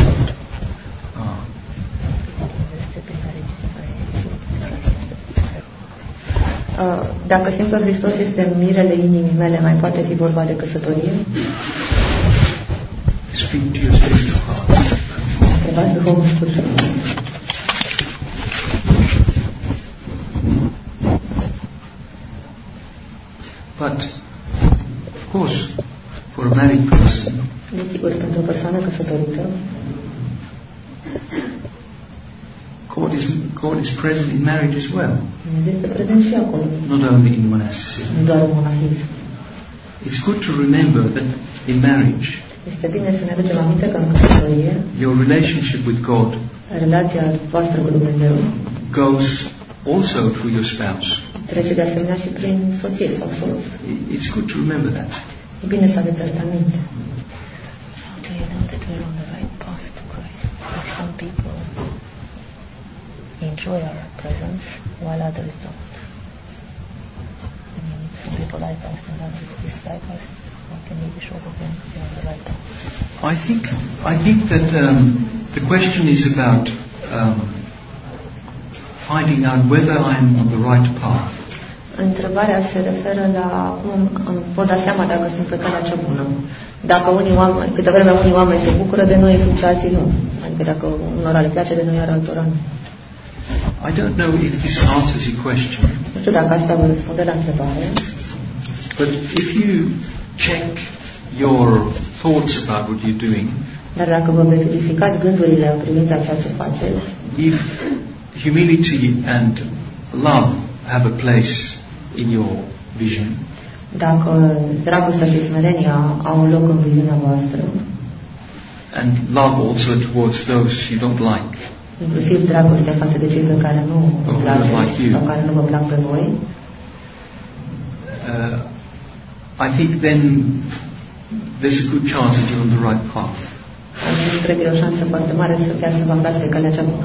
Speaker 3: Dacă Sfântul Hristos este mirele inimii mele, mai poate fi vorba de căsătorie?
Speaker 2: Speak to your spiritual heart.
Speaker 3: Întrebați Duhul Sfânt.
Speaker 2: But, of course, for a married person,
Speaker 3: desigur, pentru o persoană căsătorită,
Speaker 2: God is present in marriage as well.
Speaker 3: Dumnezeu este prezent și acolo.
Speaker 2: Not only in monasticism.
Speaker 3: Nu doar în monahism.
Speaker 2: It's good to remember that in marriage,
Speaker 3: este bine să ne aducem aminte că în căsătorie,
Speaker 2: your relationship with God,
Speaker 3: relația voastră cu Dumnezeu,
Speaker 2: goes also through your spouse.
Speaker 3: Trece de asemenea și prin soție sau soț.
Speaker 2: It's good to remember that.
Speaker 3: E bine să aveți asta în minte.
Speaker 4: How do you know that we're on the right path to Christ? If some people enjoy our presence while others don't. I mean, some people like us and others dislike us. How can we be sure that we're on the right path?
Speaker 2: I think that the question is about finding out whether I'm on the right path.
Speaker 3: Întrebarea se referă la cum pot da seama dacă sunt pe calea cea bună. Dacă unii oameni, câte vreme unii oameni se bucură de noi, și alții nu. Adică dacă unora le place de noi, iar altora nu.
Speaker 2: I don't know if this answers your question.
Speaker 3: Nu știu dacă asta vă răspunde la întrebare.
Speaker 2: But if you check your thoughts about what you're doing,
Speaker 3: dar dacă vă verificați gândurile în privința ceea ce faceți,
Speaker 2: if humility and love have a place in your vision,
Speaker 3: dacă dragostea și smerenia au un loc în viziunea voastră,
Speaker 2: and love also towards those you don't like,
Speaker 3: inclusiv dragostea față de cei pe care nu vă place sau care nu vă plac pe voi,
Speaker 2: I think then there's a good chance that you're on the right path.
Speaker 3: Atunci cred că e o șansă foarte mare să vă aflați pe calea cea bună.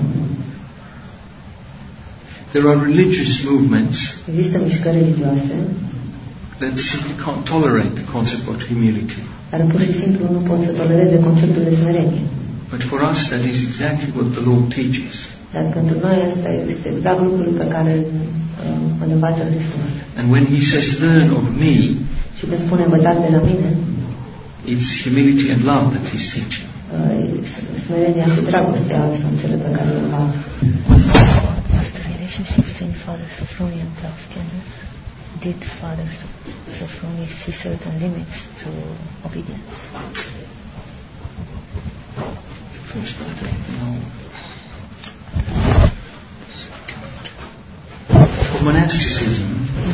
Speaker 2: There are religious movements
Speaker 3: Există mișcări religioase
Speaker 2: that simply can't tolerate the concept of humility.
Speaker 3: Care pur și simplu nu pot să tolereze conceptul de smerenie.
Speaker 2: But for us that is exactly what the Lord teaches.
Speaker 3: Dar pentru noi asta este exact lucrul pe care îl învață Hristos.
Speaker 2: And when He says, "Learn of me,"
Speaker 3: și când spune învățați de la mine,
Speaker 2: it's humility and love that He's teaching.
Speaker 3: Smerenia și dragostea sunt cele pe care le învață.
Speaker 4: The relationship between Father Sophrony and Plavskenas, did Father Sophrony see certain limits to obedience?
Speaker 2: First, I don't know. For monasticism,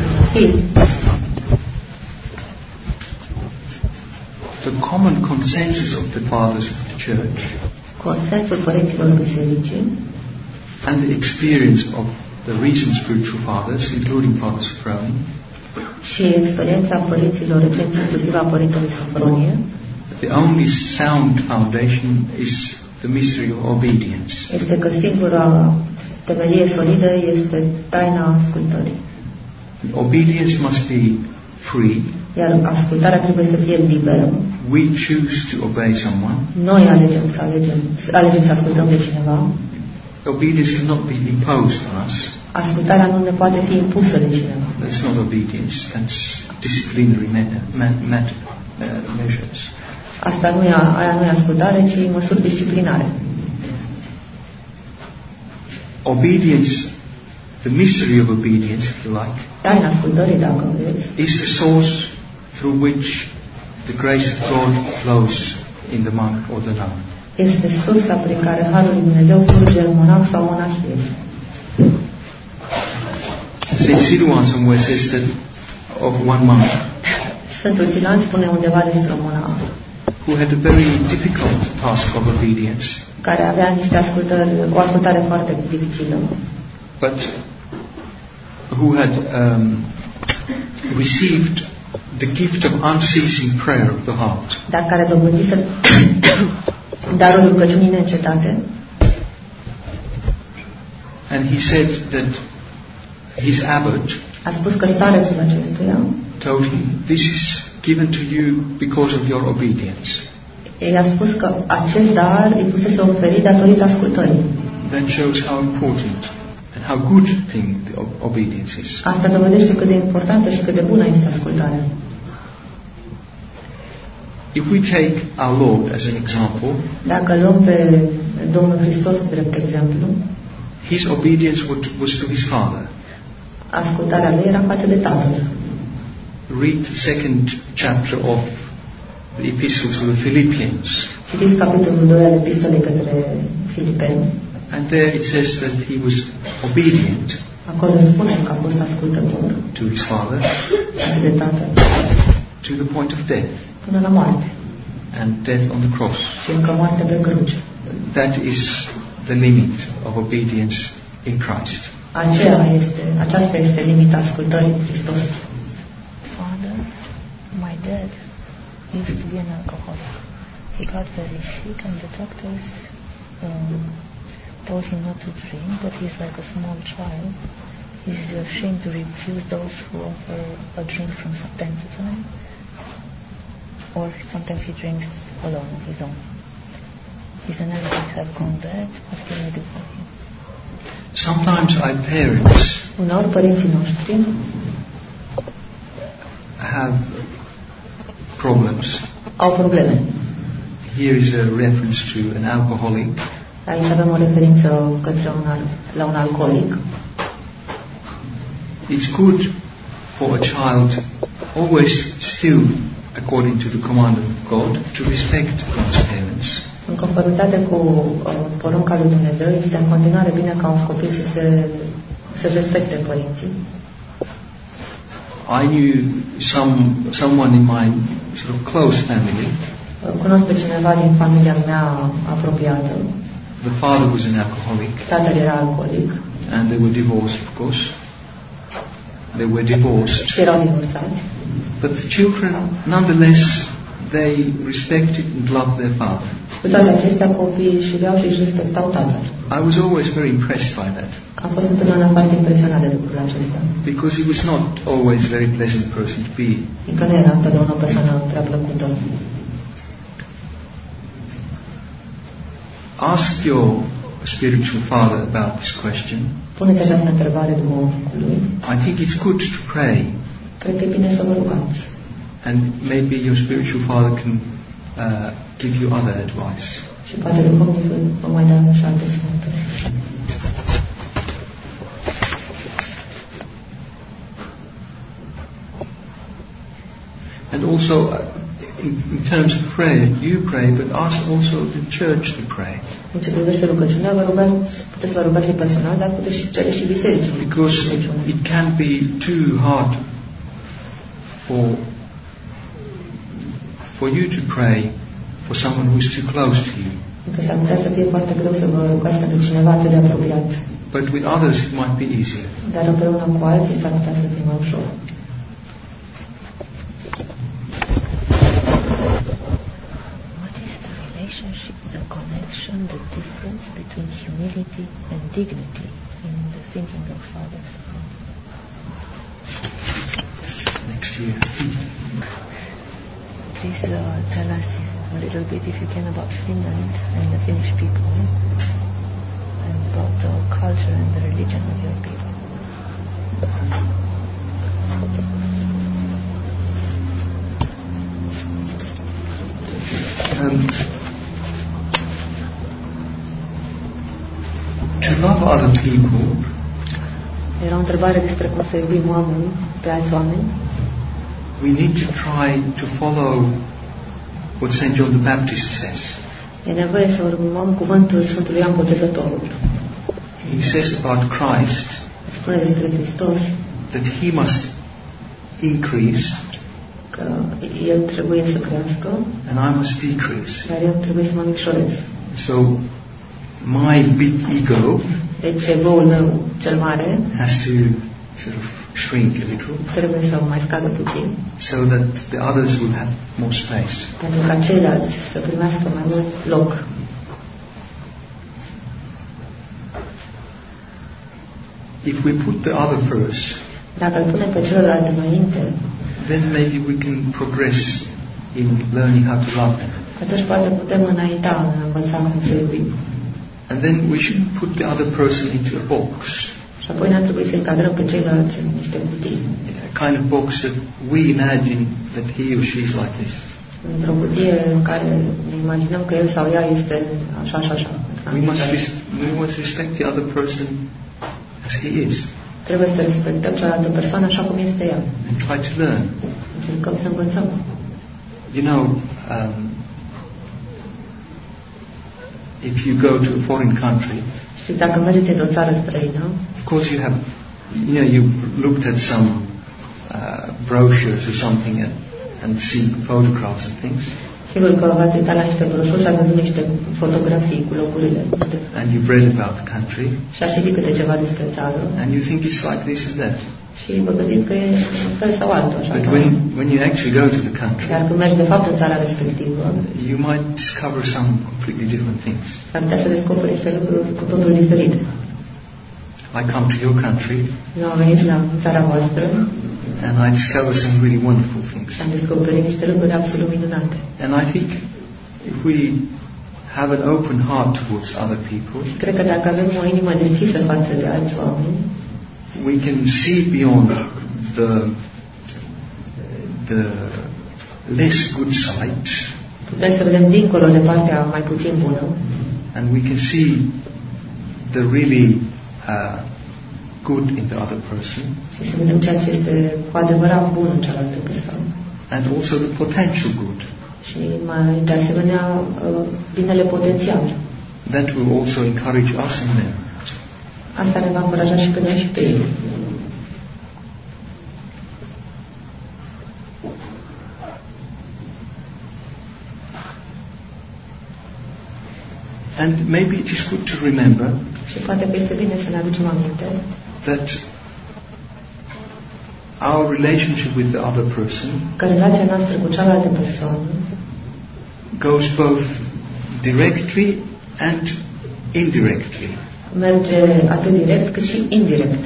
Speaker 2: the common consensus of the fathers of the church
Speaker 3: consensul părinților bisericii
Speaker 2: and the experience of the recent spiritual fathers, including Father Sophrony,
Speaker 3: și experiența părinților recenți, inclusiv a părintelui Sofronie,
Speaker 2: the only sound foundation is the mystery of obedience.
Speaker 3: Este că singura temelie solidă este taina ascultării.
Speaker 2: Obedience must be free.
Speaker 3: Iar ascultarea trebuie să fie liberă.
Speaker 2: We choose to obey someone.
Speaker 3: Noi alegem să ascultăm de cineva.
Speaker 2: Obedience cannot be imposed on us.
Speaker 3: Ascultarea nu ne poate fi impusă de cineva.
Speaker 2: That's not obedience. That's disciplinary measures.
Speaker 3: Aia nu e ascultare, ci măsuri disciplinare.
Speaker 2: Obedience, the mystery of obedience, if you like,
Speaker 3: Taina ascultării, dacă vreți,
Speaker 2: is the source through which the grace of God flows in the monk or the nun.
Speaker 3: este sursa prin care Harul lui Dumnezeu curge în monac sau monahie.
Speaker 2: Saint Silouan somewhere says that of one monk
Speaker 3: Sfântul Silan spune undeva despre un monah
Speaker 2: who had a very difficult task of obedience,
Speaker 3: care avea o ascultare foarte dificilă,
Speaker 2: but who had received the gift of unceasing prayer of the heart.
Speaker 3: dar care dobândise darul rugăciunii neîncetate.
Speaker 2: And he said that his abbot
Speaker 3: A spus că starețul acestuia
Speaker 2: told him, "This is given to you because of your obedience."
Speaker 3: i-a spus că acest dar îi fusese oferit datorită ascultării.
Speaker 2: That shows how important and how good thing the obedience is.
Speaker 3: Asta dovedește cât de importantă și cât de bună este ascultarea.
Speaker 2: If we take our Lord as an example,
Speaker 3: Dacă luăm pe Domnul Hristos drept exemplu,
Speaker 2: his obedience was to his Father.
Speaker 3: ascultarea lui era față de Tatăl.
Speaker 2: Read the second chapter of the Epistle to the Philippians,
Speaker 3: Citiți capitolul 2 al epistolei către Filipeni.
Speaker 2: and there it says that he was obedient
Speaker 3: Acolo spune că a fost ascultător
Speaker 2: to his Father
Speaker 3: față de Tatăl
Speaker 2: to the point of death,
Speaker 3: până la moarte
Speaker 2: and death on the cross.
Speaker 3: și încă moarte pe cruce.
Speaker 2: That is the limit of obedience in Christ.
Speaker 3: Aceasta este limita ascultării în Hristos.
Speaker 4: Father, my dad used to be an alcoholic. He got very sick and the doctors told him not to drink, but he's like a small child. He's ashamed to refuse those who offer a drink from time to time. Or sometimes he drinks alone on his own. His analyses have gone bad. What can I do for him?
Speaker 2: Sometimes our parents
Speaker 3: Uneori părinții noștri
Speaker 2: have problems.
Speaker 3: au probleme.
Speaker 2: Here is a reference to an alcoholic.
Speaker 3: Aici avem o referință la un alcoolic.
Speaker 2: It's good for a child always still, according to the command of God, to respect one's parents.
Speaker 3: În conformitate cu porunca lui Dumnezeu, este în continuare bine ca un copil să respecte părinții.
Speaker 2: I knew someone in my sort of close family.
Speaker 3: Cunosc pe cineva din familia mea apropiată.
Speaker 2: The father was an alcoholic.
Speaker 3: Tatăl era alcoolic.
Speaker 2: And they were divorced, of course. They were divorced.
Speaker 3: Și erau divorțați.
Speaker 2: But the children, nonetheless, they respected and loved their father.
Speaker 3: Cu toate acestea, copiii își iubeau și își respectau tatăl.
Speaker 2: I was always very impressed by that.
Speaker 3: Am fost întotdeauna foarte impresionat de lucrul acesta.
Speaker 2: Because he was not always a very pleasant person to be.
Speaker 3: Fiindcă nu era întotdeauna o persoană prea plăcută.
Speaker 2: Ask your spiritual father about this question.
Speaker 3: Puneți această întrebare duhovnicului.
Speaker 2: I think it's good to pray.
Speaker 3: Cred că e bine să vă rugați.
Speaker 2: And maybe your spiritual father can give you other advice.
Speaker 3: Și poate duhovnicul vă mai da și alte sfânturi.
Speaker 2: And also, in terms of prayer, you pray, but ask also the church to pray.
Speaker 3: În ce privește rugăciunea, puteți vă ruga și personal, dar puteți și cere și bisericii.
Speaker 2: Because it can be too hard for you to pray for someone who is too close to you.
Speaker 3: Încă s-ar putea să fie foarte greu să vă rugați pentru cineva atât de apropiat.
Speaker 2: But with others it might be easier.
Speaker 3: Dar împreună cu alții s-ar putea să fie mai ușor.
Speaker 4: The connection, the difference between humility and dignity in the thinking of fathers.
Speaker 2: Next year.
Speaker 4: please tell us a little bit, if you can, about Finland and the Finnish people, and about the culture and the religion of your people.
Speaker 2: To love other people,
Speaker 3: era o întrebare despre cum să iubim oamenii, pe alți oameni.
Speaker 2: We need to try to follow what St. John the Baptist says.
Speaker 3: E nevoie să urmăm cuvântul Sfântului Ioan Botezătorul.
Speaker 2: He says about Christ
Speaker 3: Spune despre Hristos
Speaker 2: that he must increase
Speaker 3: că El trebuie să crească,
Speaker 2: and I must decrease.
Speaker 3: iar eu trebuie să mă micșorez.
Speaker 2: So my big ego
Speaker 3: Deci egoul meu cel mare
Speaker 2: has to sort of shrink a little
Speaker 3: trebuie să mai scadă puțin,
Speaker 2: so that the others will have more space.
Speaker 3: pentru ca ceilalți să primească mai mult loc.
Speaker 2: If we put the other first,
Speaker 3: Dacă îl punem pe celălalt înainte,
Speaker 2: then maybe we can progress in learning how to love them.
Speaker 3: atunci poate putem înainta în a învăța cum să iubim.
Speaker 2: And then we shouldn't put the other person into a box,
Speaker 3: Și apoi n-ar trebui să încadrăm pe ceilalți în niște cutii.
Speaker 2: a kind of box that we imagine that he or she is like this.
Speaker 3: Într-o cutie în care ne imaginăm că el sau ea este așa și așa.
Speaker 2: We must respect the other person as he is
Speaker 3: Trebuie să respectăm cealaltă persoană așa cum este ea.
Speaker 2: and try to learn.
Speaker 3: Încercăm să învățăm.
Speaker 2: You know, if you go to a foreign country,
Speaker 3: Și dacă mergeți într-o țară străină,
Speaker 2: of course you've looked at some brochures or something and seen photographs and things.
Speaker 3: sigur că v-ați uitat la niște broșuri și ați văzut niște fotografii cu locurile.
Speaker 2: And you've read about the country,
Speaker 3: Și ați citit câte ceva despre țară
Speaker 2: and you think it's like this and that.
Speaker 3: și vă gândiți că e un fel sau altul așa.
Speaker 2: But when you actually go to the country,
Speaker 3: Dar când mergi de fapt în țara respectivă,
Speaker 2: you might discover some completely different things.
Speaker 3: ar putea să descoperi niște lucruri cu totul diferite.
Speaker 2: I come to your country
Speaker 3: Eu am venit la țara voastră
Speaker 2: and I discover some really wonderful things.
Speaker 3: și am descoperit niște lucruri absolut minunate.
Speaker 2: And I think if we have an open heart towards other people,
Speaker 3: Cred că dacă avem o inimă deschisă față de alți oameni,
Speaker 2: we can see beyond the less good sides,
Speaker 3: putem să vedem dincolo de partea mai puțin bună
Speaker 2: and we can see the really good in the other person,
Speaker 3: și să vedem ceea ce este cu adevărat bun în cealaltă persoană.
Speaker 2: and also the potential good.
Speaker 3: Și mai de asemenea binele potențial.
Speaker 2: That will also encourage us and them.
Speaker 3: Asta ne va încuraja și pe noi și pe ei.
Speaker 2: And maybe it is good to remember
Speaker 3: Și poate că este bine să ne aducem aminte
Speaker 2: that our relationship with the other person
Speaker 3: că relația noastră cu cealaltă persoană
Speaker 2: goes both directly and indirectly.
Speaker 3: merge atât direct cât și indirect.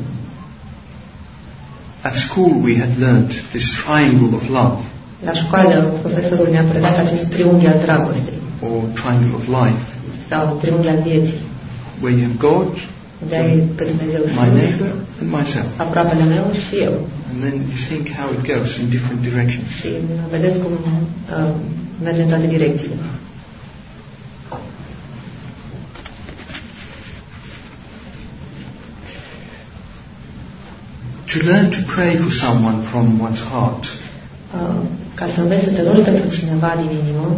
Speaker 2: At school we had learned this triangle of love,
Speaker 3: La școală, profesorul ne-a predat acest triunghi al dragostei
Speaker 2: or triangle of life,
Speaker 3: sau triunghi al vieții,
Speaker 2: where you have God,
Speaker 3: unde ai pe Dumnezeu
Speaker 2: my
Speaker 3: sus,
Speaker 2: neighbor, and myself.
Speaker 3: aproapele meu și eu.
Speaker 2: And then you think how it goes in different directions.
Speaker 3: Și vedeți cum merge în toate direcțiile.
Speaker 2: To learn to pray for someone from one's heart
Speaker 3: Ca să înveți să te rogi pentru cineva din inimă,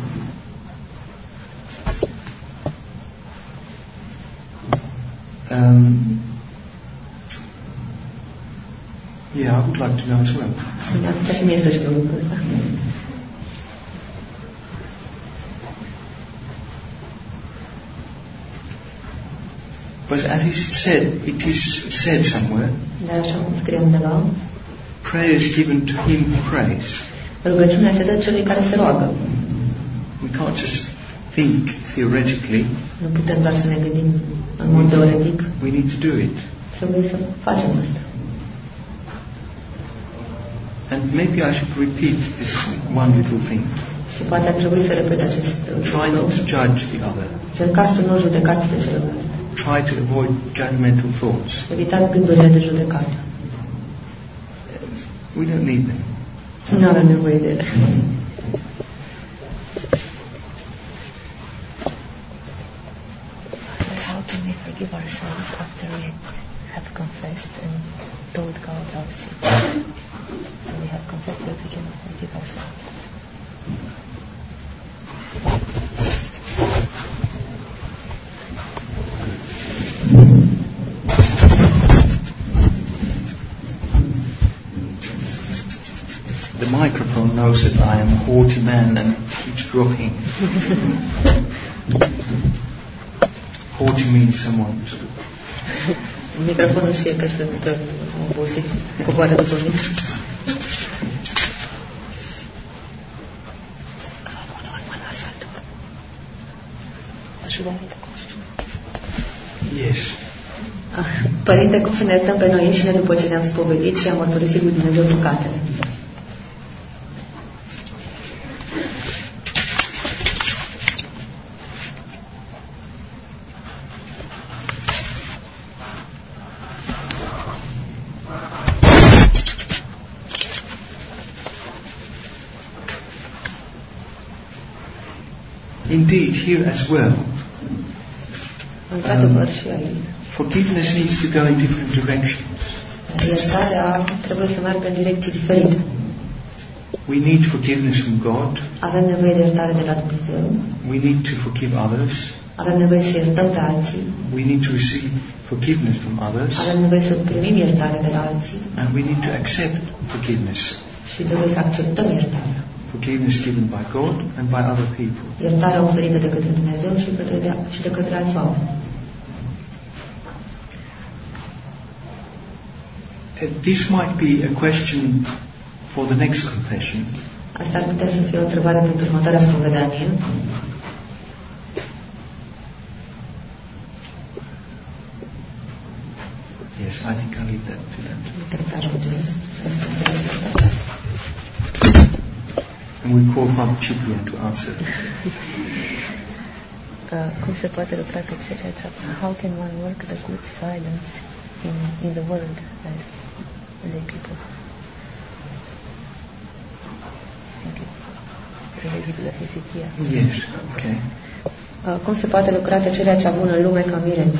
Speaker 2: yeah, I would like to know as well.
Speaker 3: mi-ar putea și mie să știu lucrul ăsta.
Speaker 2: But as it is said somewhere,
Speaker 3: Dar așa cum scrie undeva,
Speaker 2: prayer is given to him who prays.
Speaker 3: rugăciunea se dă celui care se roagă.
Speaker 2: We can't just think theoretically.
Speaker 3: Nu putem doar să ne gândim în mod teoretic.
Speaker 2: We need to do it.
Speaker 3: Trebuie să facem asta.
Speaker 2: And maybe I should repeat this one little thing.
Speaker 3: Și poate ar trebui să repet acest
Speaker 2: Try not to judge the other.
Speaker 3: Încercați să nu judecați pe celălalt.
Speaker 2: Try to avoid judgmental thoughts.
Speaker 3: Evitați gândurile de judecată.
Speaker 2: We don't need them.
Speaker 3: Nu avem nevoie de ele.
Speaker 4: How can we forgive ourselves after we have confessed and told God our sin? So we have confessed, but we cannot forgive ourselves.
Speaker 2: The microphone knows that I am a haughty man and keeps dropping. Haughty means someone.
Speaker 3: Microfonul știe că sunt obosit, coboară după mine.
Speaker 2: Yes.
Speaker 3: Părinte, cum să ne iertăm pe noi înșine după ce ne-am spovedit și am mărturisit lui Dumnezeu păcatele?
Speaker 2: Indeed, here as well.
Speaker 3: Într-adevăr și aici.
Speaker 2: Forgiveness needs to go in different directions.
Speaker 3: Iertarea trebuie să meargă în direcții diferite.
Speaker 2: We need forgiveness from God.
Speaker 3: Avem nevoie de iertare de la Dumnezeu.
Speaker 2: We need to forgive others.
Speaker 3: Avem nevoie să iertăm pe alții.
Speaker 2: We need to receive forgiveness from others.
Speaker 3: Avem nevoie să primim iertare de la alții.
Speaker 2: And we need to accept forgiveness.
Speaker 3: Și trebuie să acceptăm iertarea.
Speaker 2: Forgiveness given by God and by other people.
Speaker 3: Iertarea oferită de către Dumnezeu și de către alți oameni.
Speaker 2: This might be a question for the next confession.
Speaker 3: Asta ar putea să fie o întrebare pentru următoarea spovedanie.
Speaker 2: Yes, I think I'll leave that to that. And we call Father Ciprian to answer.
Speaker 4: Cum se poate lucra pe ceea ce how can one work the good silence in the world as lay people? Related to the Hezekiah.
Speaker 2: Yes, okay.
Speaker 3: Cum se poate lucra tăcerea cea bună în lume ca mireni?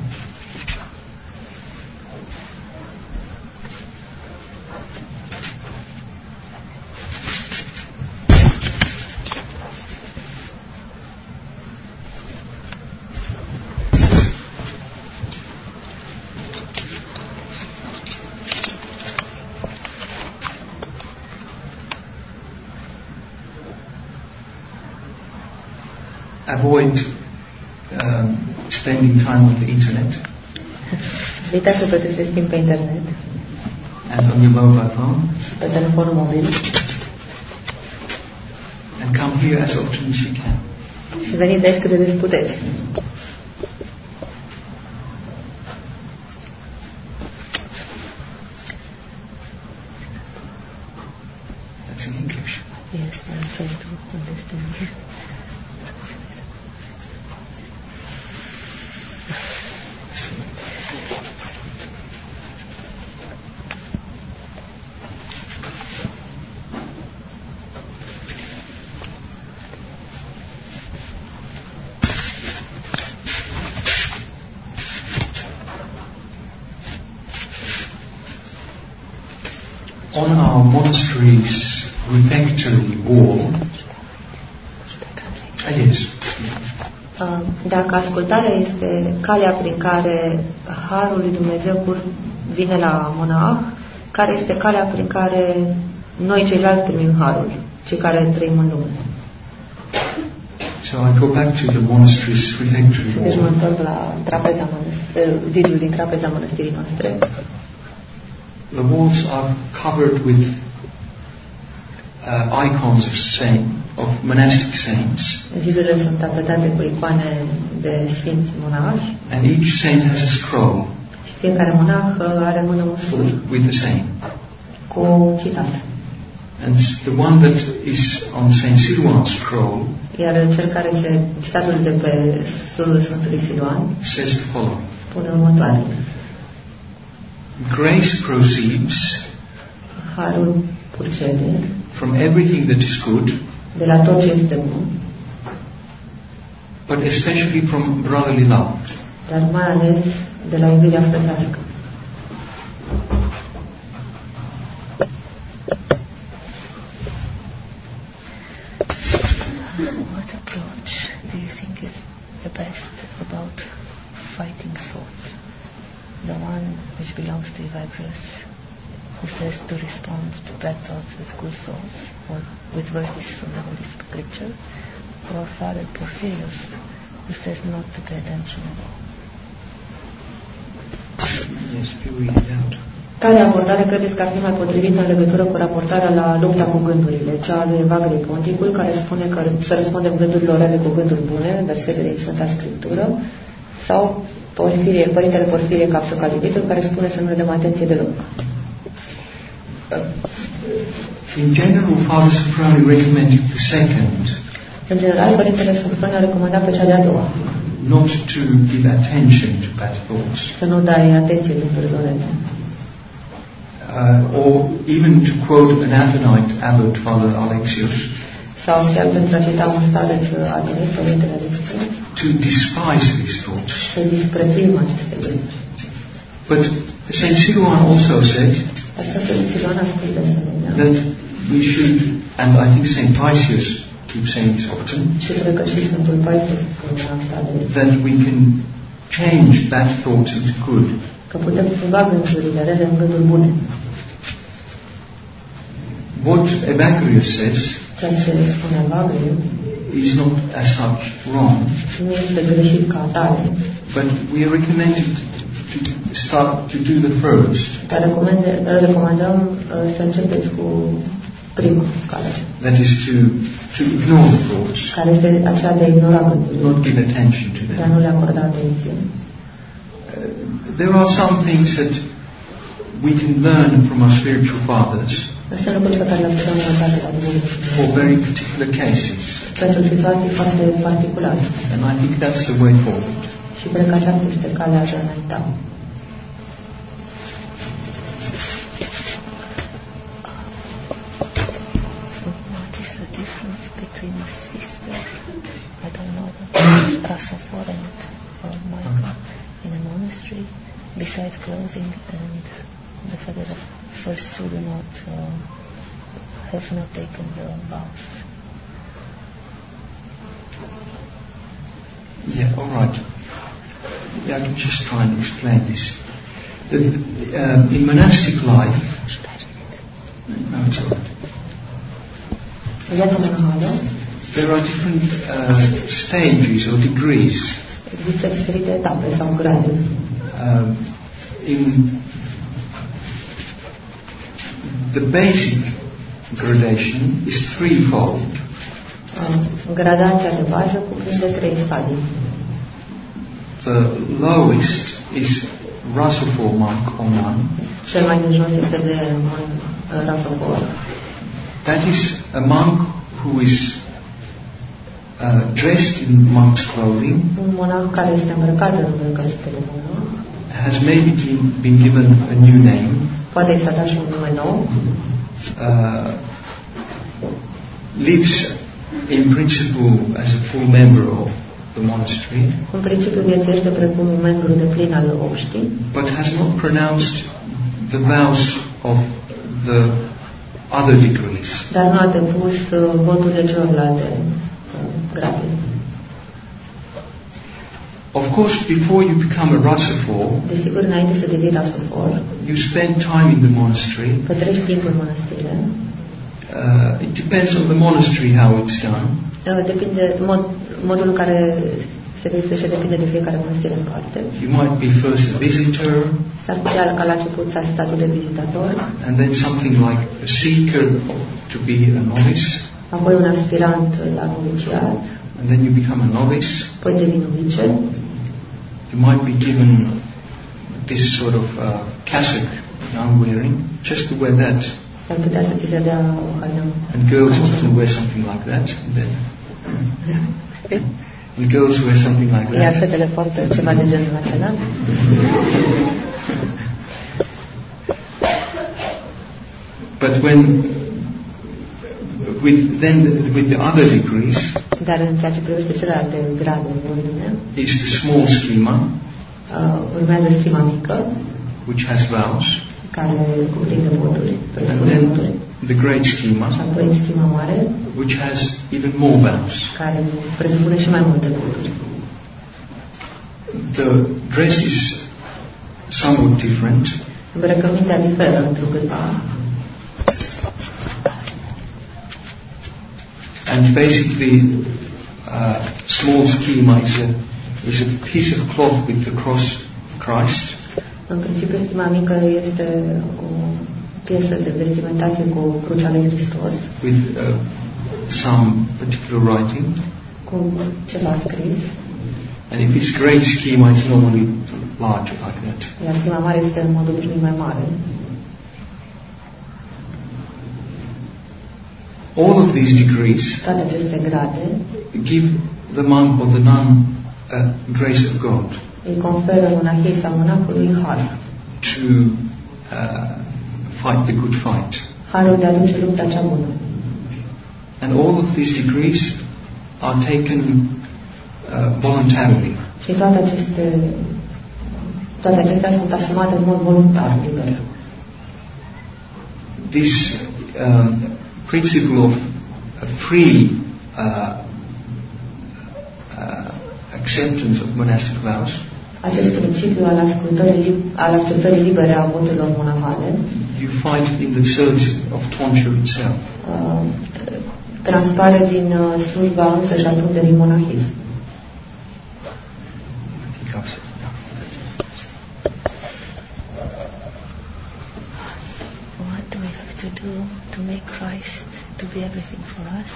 Speaker 2: Avoid spending time on the internet
Speaker 3: Evitați să petreceți timp pe internet
Speaker 2: and on your mobile phone,
Speaker 3: pe telefonul mobil
Speaker 2: and come here as often as you can.
Speaker 3: și veniți aici cât de des puteți.
Speaker 2: That's in English.
Speaker 4: Yes, I'm trying to understand.
Speaker 2: On our monastery's refectory wall, yes.
Speaker 3: Dacă ascultarea este calea prin care Harul lui Dumnezeu vine la monah, care este calea prin care noi ceilalți primim Harul, cei care trăim în lume?
Speaker 2: So I go back to the monastery's refectory
Speaker 3: Deci mă
Speaker 2: wall.
Speaker 3: întorc la zidul din trapeza mănăstirii noastre.
Speaker 2: The walls are covered with icons of monastic saints,
Speaker 3: Zidurile sunt tapetate cu icoane de sfinți monahi
Speaker 2: and each saint has a scroll
Speaker 3: și fiecare monah are în mână un sur
Speaker 2: with the same.
Speaker 3: cu un citat.
Speaker 2: And the one that is on Saint Silouan's scroll
Speaker 3: Iar cel care este citatul de pe surul Sfântului Siluan
Speaker 2: says the following.
Speaker 3: spune următoarele.
Speaker 2: Grace proceeds
Speaker 3: Harul purcede
Speaker 2: from everything that is good,
Speaker 3: de la tot ce este bun,
Speaker 2: but especially from brotherly love.
Speaker 3: dar mai ales de la iubirea frățească.
Speaker 4: What approach do you think is the best about fighting thoughts? The one which belongs to Evagrius, who says to respond to bad thoughts with good thoughts, or with verses from the Holy Scripture, or Father Porphyrius, who says not to pay attention at all?
Speaker 2: Yes, if you read it out.
Speaker 3: Care abordare credeți că ar fi mai potrivită în legătură cu raportarea la lupta cu gândurile? Cea a lui Evagrie Ponticul, care spune că să răspundem gândurilor rele cu gânduri bune, versetele din Sfânta Scriptură, sau Părintele Porfirie Capsocalibitul, care spune să nu ne dăm atenție deloc?
Speaker 2: In general, Father Sophroni recommended the second,
Speaker 3: În general, Părintele Sophroni a recomandat pe cea de-a doua,
Speaker 2: not to give attention to bad thoughts,
Speaker 3: să nu dai atenție gândurilor rele.
Speaker 2: or even to quote an Athonite abbot, Father Alexius,
Speaker 3: Sau chiar pentru a cita un stareț atenit, Părintele Alexius,
Speaker 2: to despise these thoughts.
Speaker 3: să disprețuim aceste gânduri.
Speaker 2: But Saint Silouan also said
Speaker 3: Dar Sfântul Siluan a spus de asemenea,
Speaker 2: that we should, and I think Saint Paisius keeps saying this often,
Speaker 3: și cred că și Sfântul Paisie spune asta,
Speaker 2: that we can change bad thoughts into good.
Speaker 3: că putem schimba gândurile rele în gânduri bune.
Speaker 2: What Evagrius says
Speaker 3: Ceea ce spune Evagrie
Speaker 2: is not as such wrong,
Speaker 3: nu este greșit ca atare,
Speaker 2: but we are recommended to start to do the first,
Speaker 3: dar recomandăm să începeți cu primul care
Speaker 2: that is to ignore the thoughts,
Speaker 3: este aceea de a ignora gândurile,
Speaker 2: not give attention to
Speaker 3: de a nu
Speaker 2: them.
Speaker 3: le acorda atenție.
Speaker 2: There are some things that we can learn from our spiritual fathers
Speaker 3: Sunt lucruri pe care le putem învăța de la Dumnezeu
Speaker 2: for very particular cases,
Speaker 3: pentru situații foarte particulare.
Speaker 2: and I think that's the way forward.
Speaker 3: Și cred că aceasta este calea de a înainta.
Speaker 4: What is the difference between a sister, I don't know, Rasofor and Michael in a monastery, besides clothing and the fact that first two do not have not taken the vows?
Speaker 2: Yeah, all right. Yeah, I can just try and explain this. In monastic life, no, it's all right.
Speaker 3: Viața monahală
Speaker 2: There are different stages or degrees.
Speaker 3: există diferite etape sau grade.
Speaker 2: In the basic gradation is threefold.
Speaker 3: Gradația de bază cuprinde 3 stadii.
Speaker 2: The lowest is Rasofor monk or nun.
Speaker 3: Cel mai de jos este de Rasofor.
Speaker 2: That is a monk who is dressed in monk's clothing,
Speaker 3: Un monah care este îmbrăcat în încălțite de monah,
Speaker 2: has maybe been given a new name,
Speaker 3: poate i s-a dat și un nume nou,
Speaker 2: lives in principle as a full member of the monastery,
Speaker 3: în principiu viețuiește precum un membru de plin al obștii,
Speaker 2: but has not pronounced the vows of the other degrees.
Speaker 3: dar nu a depus voturile celorlalte grade.
Speaker 2: Of course, before you become a Rasofor,
Speaker 3: Desigur, înainte să devii Rasofor,
Speaker 2: you spend time in the monastery.
Speaker 3: petreci timp în mănăstire.
Speaker 2: It depends on the monastery how it's done.
Speaker 3: Depinde, modul în care se viețuiește depinde de fiecare mănăstire în parte.
Speaker 2: You might be first a visitor,
Speaker 3: S-ar putea ca la început să ai statul de vizitator,
Speaker 2: and then something like a seeker to be a novice,
Speaker 3: apoi un aspirant la noviciat,
Speaker 2: and then you become a novice.
Speaker 3: apoi devii novice.
Speaker 2: You might be given this sort of cassock I'm wearing, just to wear that
Speaker 3: S-ar putea să ți se dea o haină.
Speaker 2: And girls often wear something like that. And girls wear something like
Speaker 3: Iar
Speaker 2: that.
Speaker 3: fetele poartă ceva de genul acela.
Speaker 2: But with the other degrees,
Speaker 3: Dar în ceea ce privește celelalte grade în ordine,
Speaker 2: is the small schema,
Speaker 3: urmează schema mică,
Speaker 2: which has vows,
Speaker 3: care cuprinde voturi,
Speaker 2: and
Speaker 3: presupune
Speaker 2: then
Speaker 3: voturi.
Speaker 2: the great
Speaker 3: Și
Speaker 2: schema,
Speaker 3: apoi schema mare,
Speaker 2: which has even more vows.
Speaker 3: care presupune și mai multe voturi.
Speaker 2: The dress is somewhat different,
Speaker 3: Îmbrăcămintea diferă întrucâtva.
Speaker 2: and basically, small schema is a piece of cloth with the cross of Christ,
Speaker 3: În principiu, schema mică este o piesă de vestimentație cu crucea lui Hristos,
Speaker 2: with some particular writing.
Speaker 3: cu ceva scris,
Speaker 2: And if it's great schema, it's normally larger like that.
Speaker 3: iar schema mare este în mod obișnuit mai mare.
Speaker 2: All of these degrees
Speaker 3: Toate aceste grade
Speaker 2: give the monk or the nun a grace of God
Speaker 3: îi conferă monahiei sau monacului har.
Speaker 2: to fight the good fight.
Speaker 3: Harul de a duce lupta cea bună.
Speaker 2: And all of these degrees are taken voluntarily.
Speaker 3: Și toate acestea sunt asumate în mod voluntar, liber.
Speaker 2: This principle of a free acceptance of monastic vows
Speaker 3: Acest principiu al acceptării libere a voturilor monahale
Speaker 2: you find in the service of tonsure itself.
Speaker 3: transpare din slujba însăși a tunderii monahism.
Speaker 2: I think I've said enough.
Speaker 4: What do we have to do to make Christ to be everything for us?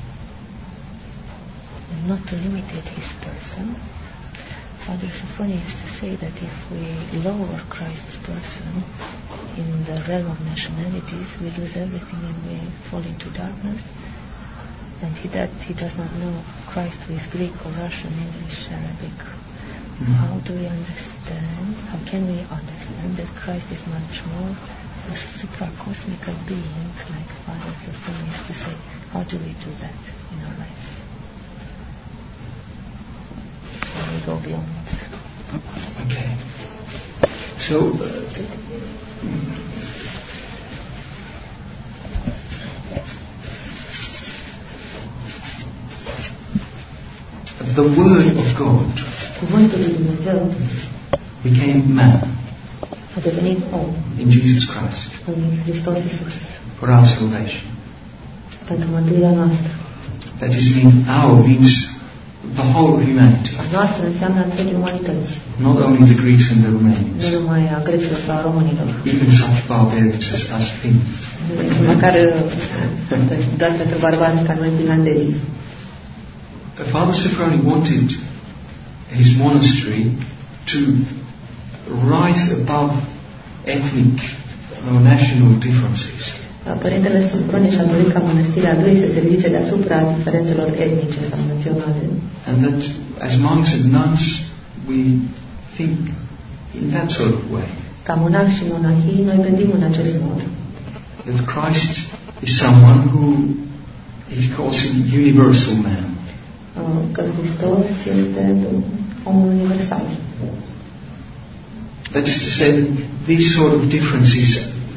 Speaker 4: And not to limitate his person. Father Sophronia used to say that if we lower Christ's person in the realm of nationalities, we lose everything and we fall into darkness. And he does not know Christ who is Greek or Russian, English, Arabic. How do we understand, how can we understand that Christ is much more a supracosmical being, like Father Sophronia used to say? How do we do that in our lives? When we go beyond.
Speaker 2: Okay. So, the Word of God
Speaker 3: Cuvântul lui Dumnezeu
Speaker 2: became man
Speaker 3: a devenit om
Speaker 2: in Jesus Christ
Speaker 3: în Hristos Iisus
Speaker 2: for our salvation.
Speaker 3: pentru mântuirea noastră.
Speaker 2: That is, means the whole of humanity,
Speaker 3: A noastră înseamnă întregii umanități,
Speaker 2: not only the Greeks and the Romanians,
Speaker 3: nu numai a grecilor sau a românilor.
Speaker 2: even such barbarians as us Finns.
Speaker 3: Deci măcar doar pentru barbari ca noi finlandezii.
Speaker 2: Father Sophronia wanted his monastery to rise above ethnic or national differences.
Speaker 3: Părintele Sophronia și-a dorit ca mănăstirea lui să se ridice deasupra diferențelor etnice sau naționale.
Speaker 2: And that as monks and nuns we think in that sort of way.
Speaker 3: Ca monași și monahii, noi gândim în acest mod.
Speaker 2: That Christ is someone who he calls him universal man.
Speaker 3: Că Hristos este omul universal.
Speaker 2: That is to say that these sort of differences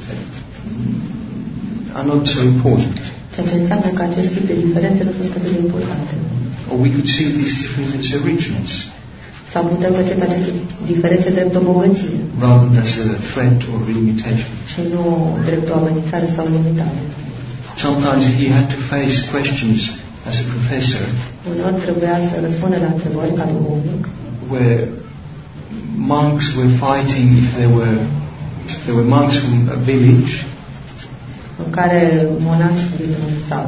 Speaker 2: are not so important.
Speaker 3: Ceea ce înseamnă că acest tip de diferențe nu sunt atât de importante.
Speaker 2: Or we could see these differences as richness
Speaker 3: Sau putem percepe aceste diferențe drept o bogăție
Speaker 2: rather than as a threat or a limitation.
Speaker 3: și nu drept o amenințare sau o limitare.
Speaker 2: Sometimes he had to face questions as a professor
Speaker 3: Uneori trebuia să răspundă la întrebări ca duhovnic,
Speaker 2: where monks were fighting if there were monks from a village
Speaker 3: în care monași din sat,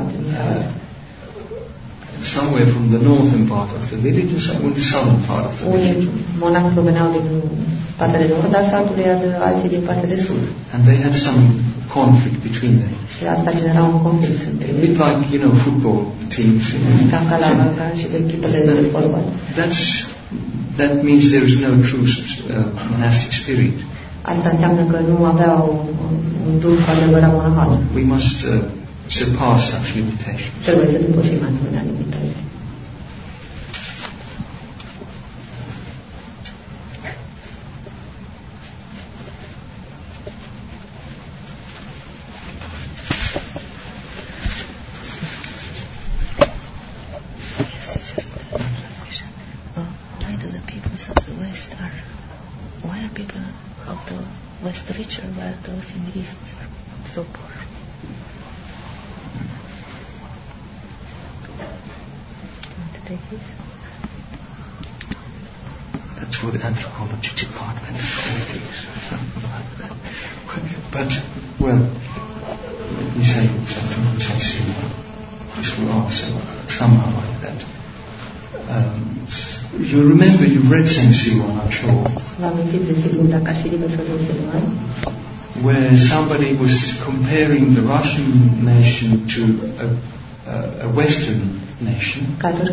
Speaker 2: somewhere from the northern part of the village and somewhere in the southern part of the
Speaker 3: unii
Speaker 2: village.
Speaker 3: monași proveneau din partea de nord a statului, iar alții din partea de sud.
Speaker 2: And they had some conflict between them.
Speaker 3: Și asta genera un conflict între
Speaker 2: A
Speaker 3: ei.
Speaker 2: bit like, football teams.
Speaker 3: Ca și de echipele de fotbal.
Speaker 2: That means there is no true monastic spirit.
Speaker 3: Asta înseamnă că nu aveau un duh adevărat monahal.
Speaker 2: We must surpass such limitations.
Speaker 3: Trebuie să depășim asemenea limitări.
Speaker 4: Richer, while those in the East are so poor. Want to take this?
Speaker 2: That's for the anthropology department of politics or something like that. But, well, let me say something which I see this will answer somehow like that. You remember, you've read Saint Silouan, I'm sure. Where somebody was comparing the Russian nation to a Western nation.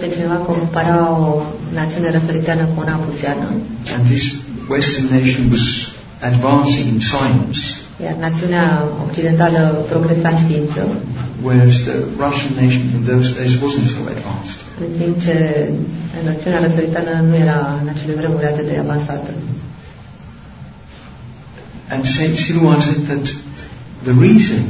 Speaker 2: And this Western nation was advancing in science. Whereas the Russian nation in those days wasn't so advanced.
Speaker 3: În timp ce națiunea răsăritană nu era în acele vremuri atât de avansată.
Speaker 2: And Saint Silouan said that the reason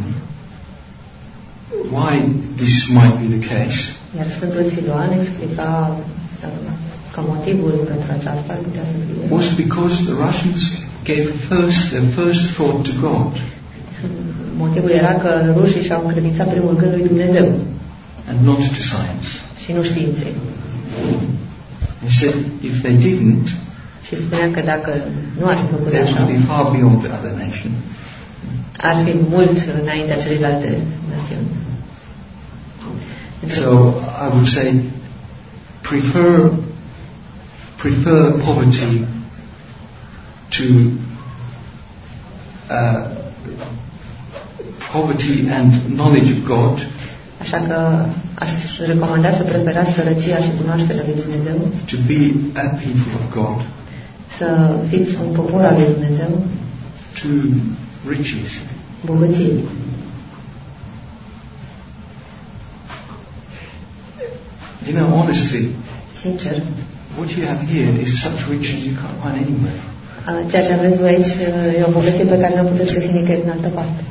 Speaker 2: why this might be the case
Speaker 3: Iar Sfântul Silouan explica că motivul pentru aceasta ar putea să fie
Speaker 2: was because the Russians gave their first thought to God.
Speaker 3: Motivul era că rușii și-au încredințat primul gând lui Dumnezeu.
Speaker 2: And not to science.
Speaker 3: Și nu științei.
Speaker 2: He said if they didn't,
Speaker 3: și spunea că dacă nu ar fi făcut
Speaker 2: they
Speaker 3: așa,
Speaker 2: would be far beyond the other nation.
Speaker 3: Ar fi mult înaintea celelalte națiuni.
Speaker 2: So I would say prefer poverty to poverty and knowledge of God.
Speaker 3: Așa că aș recomanda să preferați sărăcia și cunoașterea lui Dumnezeu.
Speaker 2: To be a people of God.
Speaker 3: Să fiți un popor al lui Dumnezeu.
Speaker 2: To riches.
Speaker 3: Bogăție.
Speaker 2: Honestly,
Speaker 3: sincer,
Speaker 2: what you have here is such riches you can't find anywhere.
Speaker 3: Ceea ce aveți voi aici e o bogăție pe care nu o puteți găsi nicăieri în altă parte.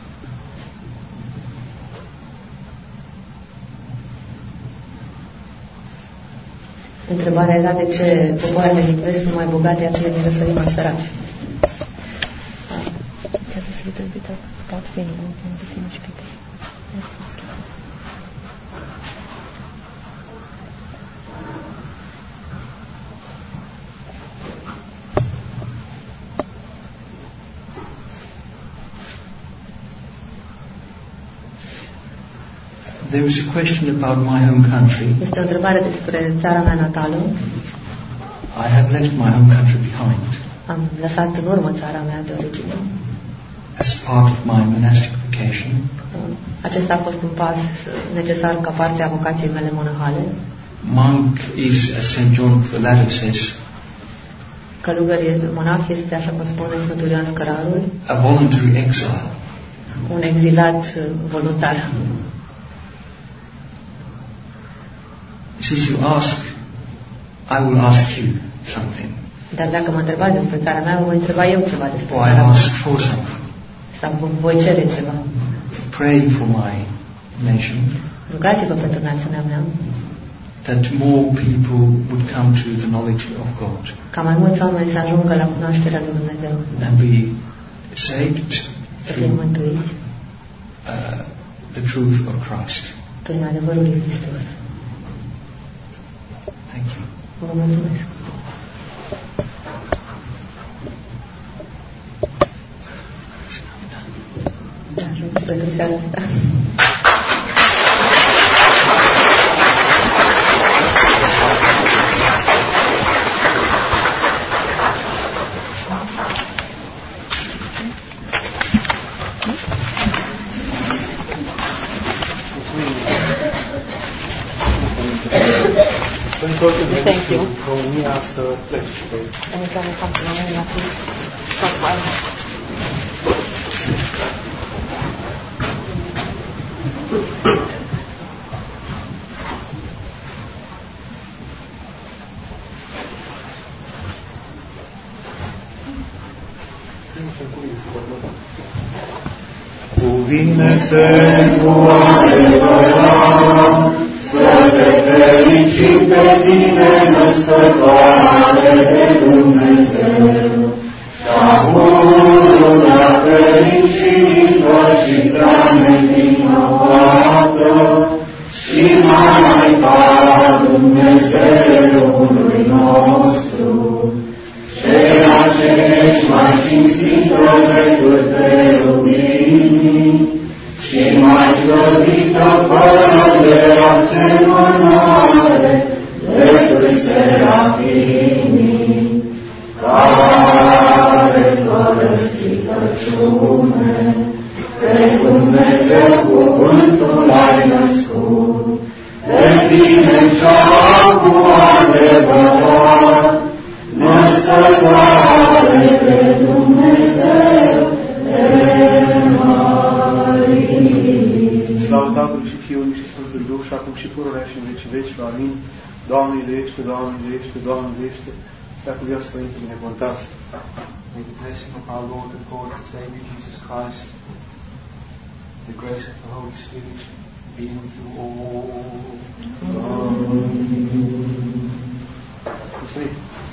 Speaker 3: Întrebarea era de ce popoarele din vest sunt mai bogate, iar cele din răsărit mai săraci.
Speaker 2: There was a question about my home country.
Speaker 3: Este o întrebare despre țara mea natală.
Speaker 2: I have left my home country behind.
Speaker 3: Am lăsat în urmă țara mea de origine.
Speaker 2: As part of my monastic vocation.
Speaker 3: Acesta a fost un pas necesar ca parte a vocației mele monahale.
Speaker 2: Monk is, as St. John the Latter says,
Speaker 3: călugăr monah este, așa cum spune Sfântul Ioan Scărarul,
Speaker 2: a voluntary exile.
Speaker 3: Un exilat voluntar.
Speaker 2: Since you ask, I will ask you something.
Speaker 3: Dar dacă mă întrebați despre țara mea, vă voi întreba eu ceva despre
Speaker 2: țara mea. Or I ask for something.
Speaker 3: Sau voi cere ceva.
Speaker 2: Pray for my nation.
Speaker 3: Rugați-vă pentru națiunea mea.
Speaker 2: That more people would come to the knowledge of God.
Speaker 3: Ca mai mulți oameni să ajungă la cunoașterea lui Dumnezeu.
Speaker 2: And be saved
Speaker 3: through
Speaker 2: the truth of Christ.
Speaker 3: Prin adevărul lui Hristos.
Speaker 2: Thank you.
Speaker 3: Vă mulțumesc. Da, pentru seara asta.
Speaker 1: Să întoarcem
Speaker 3: Thank you.
Speaker 1: în România să pleci și pe ei.
Speaker 3: Anytime you come to Romania, please stop by.
Speaker 1: Cuvine-se cu adevărat, să te fericim pe tine, născătoare de Dumnezeu, ca pururea fericită și prea nevinovată, și Maica Dumnezeului nostru, ceea ce ești mai cinstită decât cherubinii și mai slăvită fără de asemănare decât serafimii, care fără stricăciune pe Dumnezeu cuvântul ai născut, pe tine cea cu adevărat, născătoare de Dumnezeu, de Marie. Slavă Tatălui și Fiului și Sfântului Duh, și acum și pururea și în vecii vecilor. Amin. Doamne iubește, Doamne iubește, Doamne iubește, dacă viața Părinte binecuvântați.
Speaker 2: May the blessing of our Lord and God and Savior Jesus Christ, the grace of the Holy Spirit, be with you all.
Speaker 1: Amin.